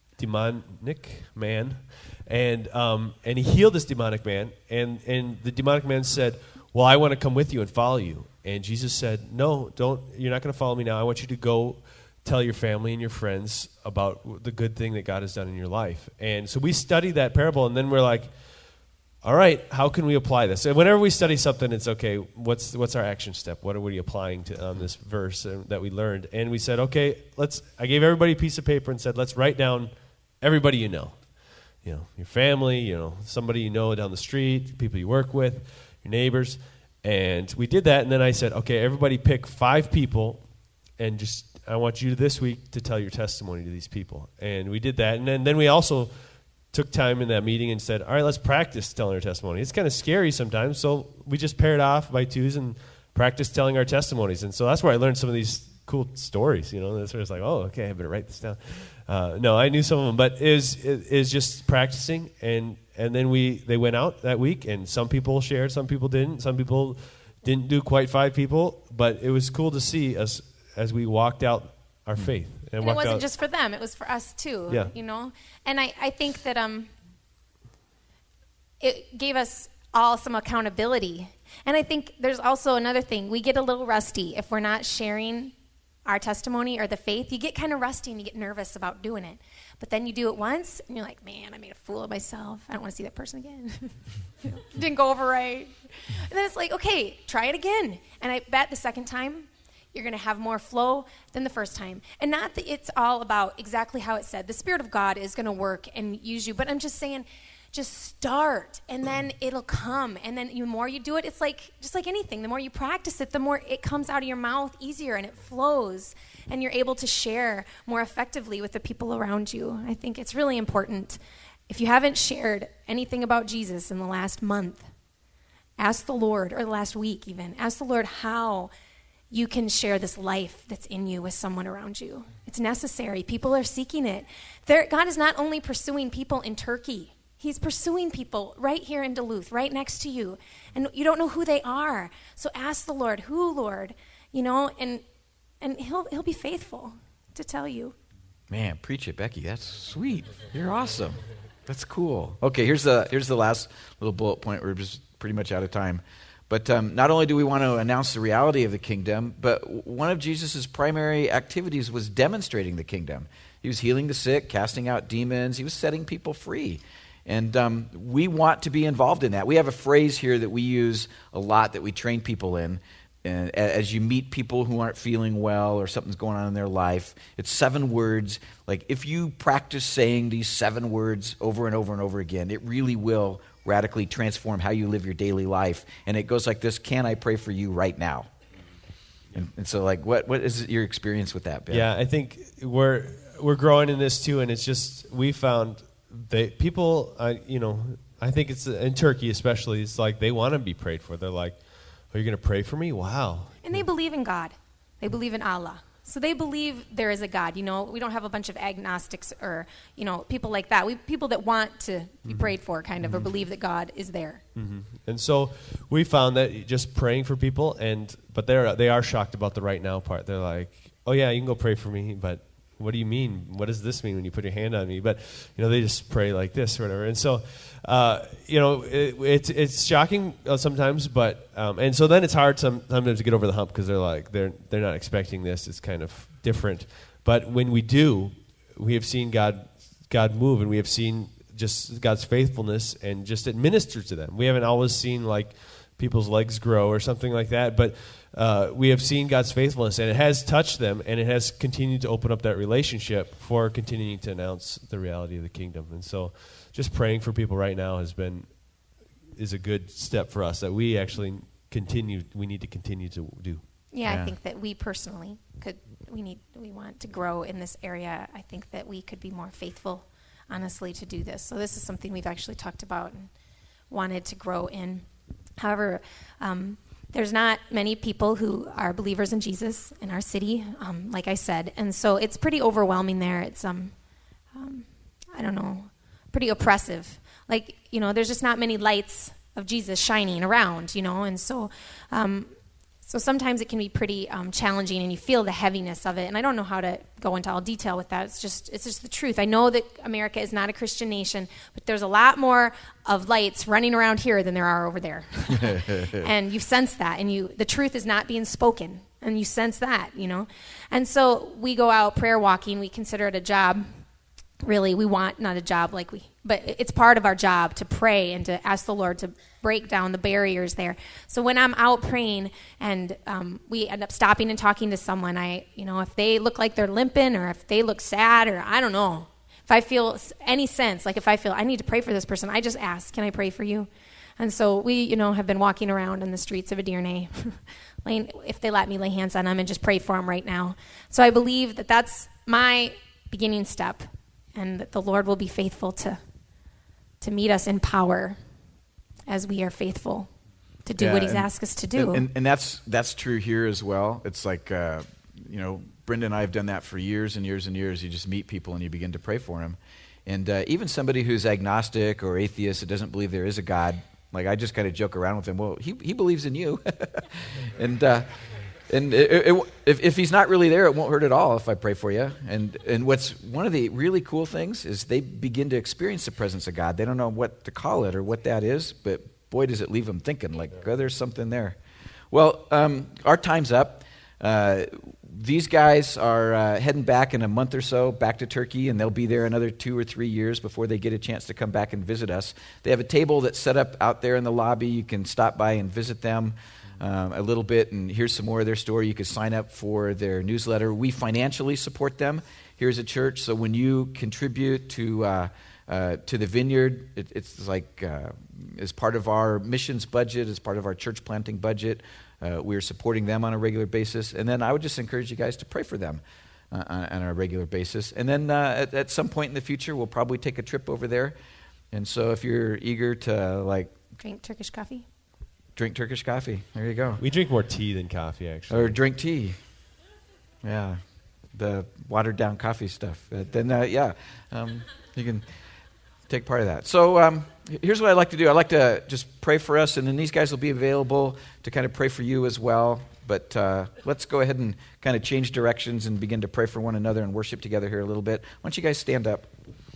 demonic man, and um, and he healed this demonic man, and and the demonic man said, "Well, I want to come with you and follow you." And Jesus said, "No, don't. You're not going to follow me now. I want you to go tell your family and your friends about the good thing that God has done in your life." And so we studied that parable, and then we're like, all right, how can we apply this? And whenever we study something, it's okay, what's what's our action step? What are we applying to on this verse uh, that we learned? And we said, okay, let's. I gave everybody a piece of paper and said, let's write down everybody you know. You know, your family, you know, somebody you know down the street, people you work with, your neighbors. And we did that, and then I said, okay, everybody pick five people, and just I want you this week to tell your testimony to these people. And we did that, and then, then we also took time in that meeting and said, all right, let's practice telling our testimony. It's kind of scary sometimes, so we just paired off by twos and practiced telling our testimonies. And so that's where I learned some of these cool stories, you know. That's where it's like, oh, okay, I better write this down. Uh, no, I knew some of them, but it was, it, it was just practicing, and, and then we they went out that week, and some people shared, some people didn't. Some people didn't do quite five people, but it was cool to see us as we walked out our faith. And, And it wasn't out. just for them; it was for us too. Yeah. You know, and I, I think that um, it gave us all some accountability. And I think there's also another thing: we get a little rusty if we're not sharing our testimony or the faith. You get kind of rusty and you get nervous about doing it. But then you do it once, and you're like, "Man, I made a fool of myself. I don't want to see that person again. You know, didn't go over right." And then it's like, "Okay, try it again." And I bet the second time, you're going to have more flow than the first time. And not that it's all about exactly how it said. The Spirit of God is going to work and use you. But I'm just saying, just start, and then it'll come. And then the more you do it, it's like just like anything. The more you practice it, the more it comes out of your mouth easier, and it flows. And you're able to share more effectively with the people around you. I think it's really important. If you haven't shared anything about Jesus in the last month, ask the Lord, or the last week even, ask the Lord how you can share this life that's in you with someone around you. It's necessary. People are seeking it. There, God is not only pursuing people in Turkey. He's pursuing people right here in Duluth, right next to you. And you don't know who they are. So ask the Lord, who, Lord? You know, and and he'll he'll be faithful to tell you. Man, preach it, Becky. That's sweet. You're awesome. That's cool. Okay, here's the here's the last little bullet point. We're just pretty much out of time. But um, not only do we want to announce the reality of the kingdom, but one of Jesus' primary activities was demonstrating the kingdom. He was healing the sick, casting out demons. He was setting people free. And um, we want to be involved in that. We have a phrase here that we use a lot that we train people in. And as you meet people who aren't feeling well or something's going on in their life, it's seven words. Like if you practice saying these seven words over and over and over again, it really will radically transform how you live your daily life. And it goes like this: can I pray for you right now? And, and so like what what is your experience with that, Ben? Yeah, I think we're we're growing in this too, and it's just we found that people, uh, you know, I think it's in Turkey especially, it's like they want to be prayed for. They're like, "Are you going to pray for me?" Wow. And they believe in God. They believe in Allah. So they believe there is a God. You know, we don't have a bunch of agnostics or, you know, people like that. We people that want to be prayed for, kind of, mm-hmm. or believe that God is there. Mm-hmm. And so we found that just praying for people, and but they're they are shocked about the right now part. They're like, "Oh yeah, you can go pray for me, but what do you mean? What does this mean when you put your hand on me?" But you know, they just pray like this or whatever. And so, uh, you know, it, it's it's shocking uh, sometimes, but um, and so then it's hard some, sometimes to get over the hump because they're like they're they're not expecting this. It's kind of different. But when we do, we have seen God God move, and we have seen just God's faithfulness, and just it ministers to them. We haven't always seen like people's legs grow or something like that, but uh, we have seen God's faithfulness, and it has touched them, and it has continued to open up that relationship for continuing to announce the reality of the kingdom. And so just praying for people right now has been is a good step for us that we actually continue, we need to continue to do. Yeah, Yeah. I think that we personally could, we need, we want to grow in this area. I think that we could be more faithful, honestly, to do this. So this is something we've actually talked about and wanted to grow in. However, um, there's not many people who are believers in Jesus in our city, um, like I said, and so it's pretty overwhelming there. It's, um, um, I don't know, pretty oppressive. Like, you know, there's just not many lights of Jesus shining around, you know, and so um, so sometimes it can be pretty um, challenging, and you feel the heaviness of it. And I don't know how to go into all detail with that. It's just it's just the truth. I know that America is not a Christian nation, but there's a lot more of lights running around here than there are over there. And you sense that, and you the truth is not being spoken, and you sense that, you know. And so we go out prayer walking. We consider it a job. Really, we want not a job like we, but it's part of our job to pray and to ask the Lord to break down the barriers there. So when I'm out praying and um, we end up stopping and talking to someone, I, you know, if they look like they're limping or if they look sad or I don't know, if I feel any sense, like if I feel I need to pray for this person, I just ask, can I pray for you? And so we, you know, have been walking around in the streets of Edirne, laying, if they let me lay hands on them and just pray for them right now. So I believe that that's my beginning step. And that the Lord will be faithful to to meet us in power as we are faithful to do Yeah, what he's and- asked us to do. And, and, and that's that's true here as well. It's like, uh, you know, Brenda and I have done that for years and years and years. You just meet people and you begin to pray for them. And uh, even somebody who's agnostic or atheist that doesn't believe there is a God, like I just kind of joke around with him, well, he, he believes in you. and uh, and it, it, if, if he's not really there, it won't hurt at all if I pray for you. And and what's one of the really cool things is they begin to experience the presence of God. They don't know what to call it or what that is, but boy, does it leave them thinking, like, oh, there's something there. Well, um, our time's up. Uh, these guys are uh, heading back in a month or so, back to Turkey, and they'll be there another two or three years before they get a chance to come back and visit us. They have a table that's set up out there in the lobby. You can stop by and visit them um, a little bit and hear some more of their story. You can sign up for their newsletter. We financially support them here as a church, so when you contribute to uh, uh, to the Vineyard, it, it's like uh, as part of our missions budget, as part of our church planting budget. Uh, we're supporting them on a regular basis. And then I would just encourage you guys to pray for them uh, on, on a regular basis. And then uh, at, at some point in the future, we'll probably take a trip over there. And so if you're eager to, like... Drink Turkish coffee? Drink Turkish coffee. There you go. We drink more tea than coffee, actually. Or drink tea. Yeah. The watered-down coffee stuff. Uh, then, uh, yeah, um, you can take part of that. So... Um, Here's what I'd like to do. I'd like to just pray for us, and then these guys will be available to kind of pray for you as well. But uh, let's go ahead and kind of change directions and begin to pray for one another and worship together here a little bit. Why don't you guys stand up?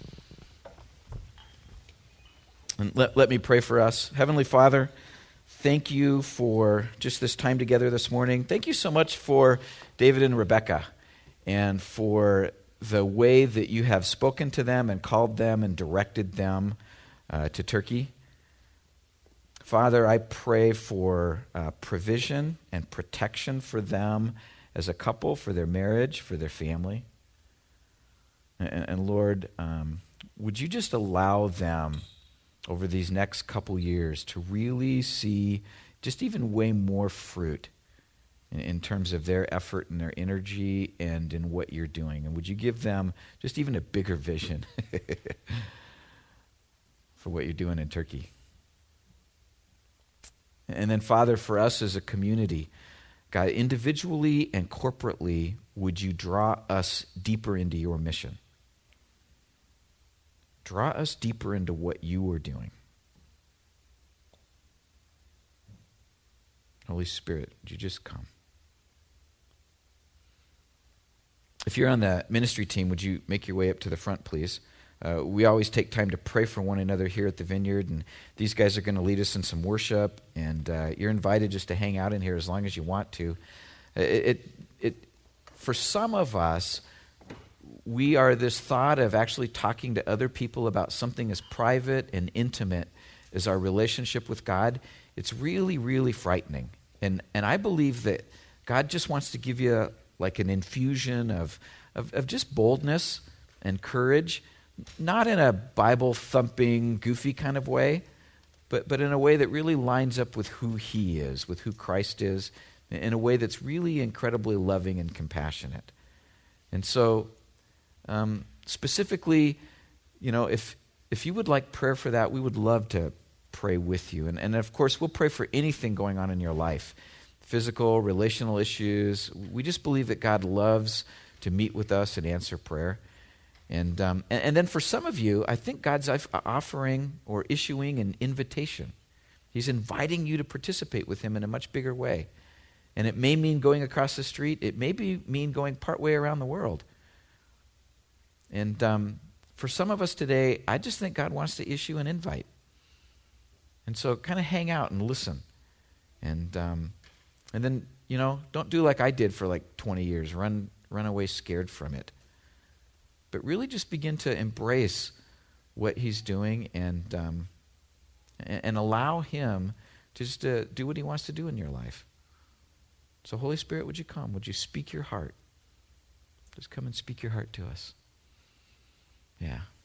And let, let me pray for us. Heavenly Father, thank you for just this time together this morning. Thank you so much for David and Rebecca and for the way that you have spoken to them and called them and directed them Uh, to Turkey. Father, I pray for uh, provision and protection for them as a couple, for their marriage, for their family. And, and Lord, um, would you just allow them over these next couple years to really see just even way more fruit in, in terms of their effort and their energy and in what you're doing? And would you give them just even a bigger vision for what you're doing in Turkey? And then, Father, for us as a community, God, individually and corporately, would you draw us deeper into your mission? Draw us deeper into what you are doing. Holy Spirit, would you just come? If you're on the ministry team, would you make your way up to the front, please? Uh, we always take time to pray for one another here at the Vineyard, and these guys are going to lead us in some worship, and uh, you're invited just to hang out in here as long as you want to. It, it, it, for some of us, we are this thought of actually talking to other people about something as private and intimate as our relationship with God. It's really, really frightening. And and I believe that God just wants to give you like an infusion of, of, of just boldness and courage, not in a Bible-thumping, goofy kind of way, but, but in a way that really lines up with who he is, with who Christ is, in a way that's really incredibly loving and compassionate. And so, um, specifically, you know, if if you would like prayer for that, we would love to pray with you. And, and of course, we'll pray for anything going on in your life, physical, relational issues. We just believe that God loves to meet with us and answer prayer. And, um, and, and then for some of you, I think God's offering or issuing an invitation. He's inviting you to participate with him in a much bigger way. And it may mean going across the street. It may be mean going partway around the world. And um, for some of us today, I just think God wants to issue an invite. And so kind of hang out and listen. And um, and then, you know, don't do like I did for like twenty years. Run, run away scared from it. But really just begin to embrace what he's doing and um, and, and allow him to just uh, do what he wants to do in your life. So Holy Spirit, would you come? Would you speak your heart? Just come and speak your heart to us. Yeah.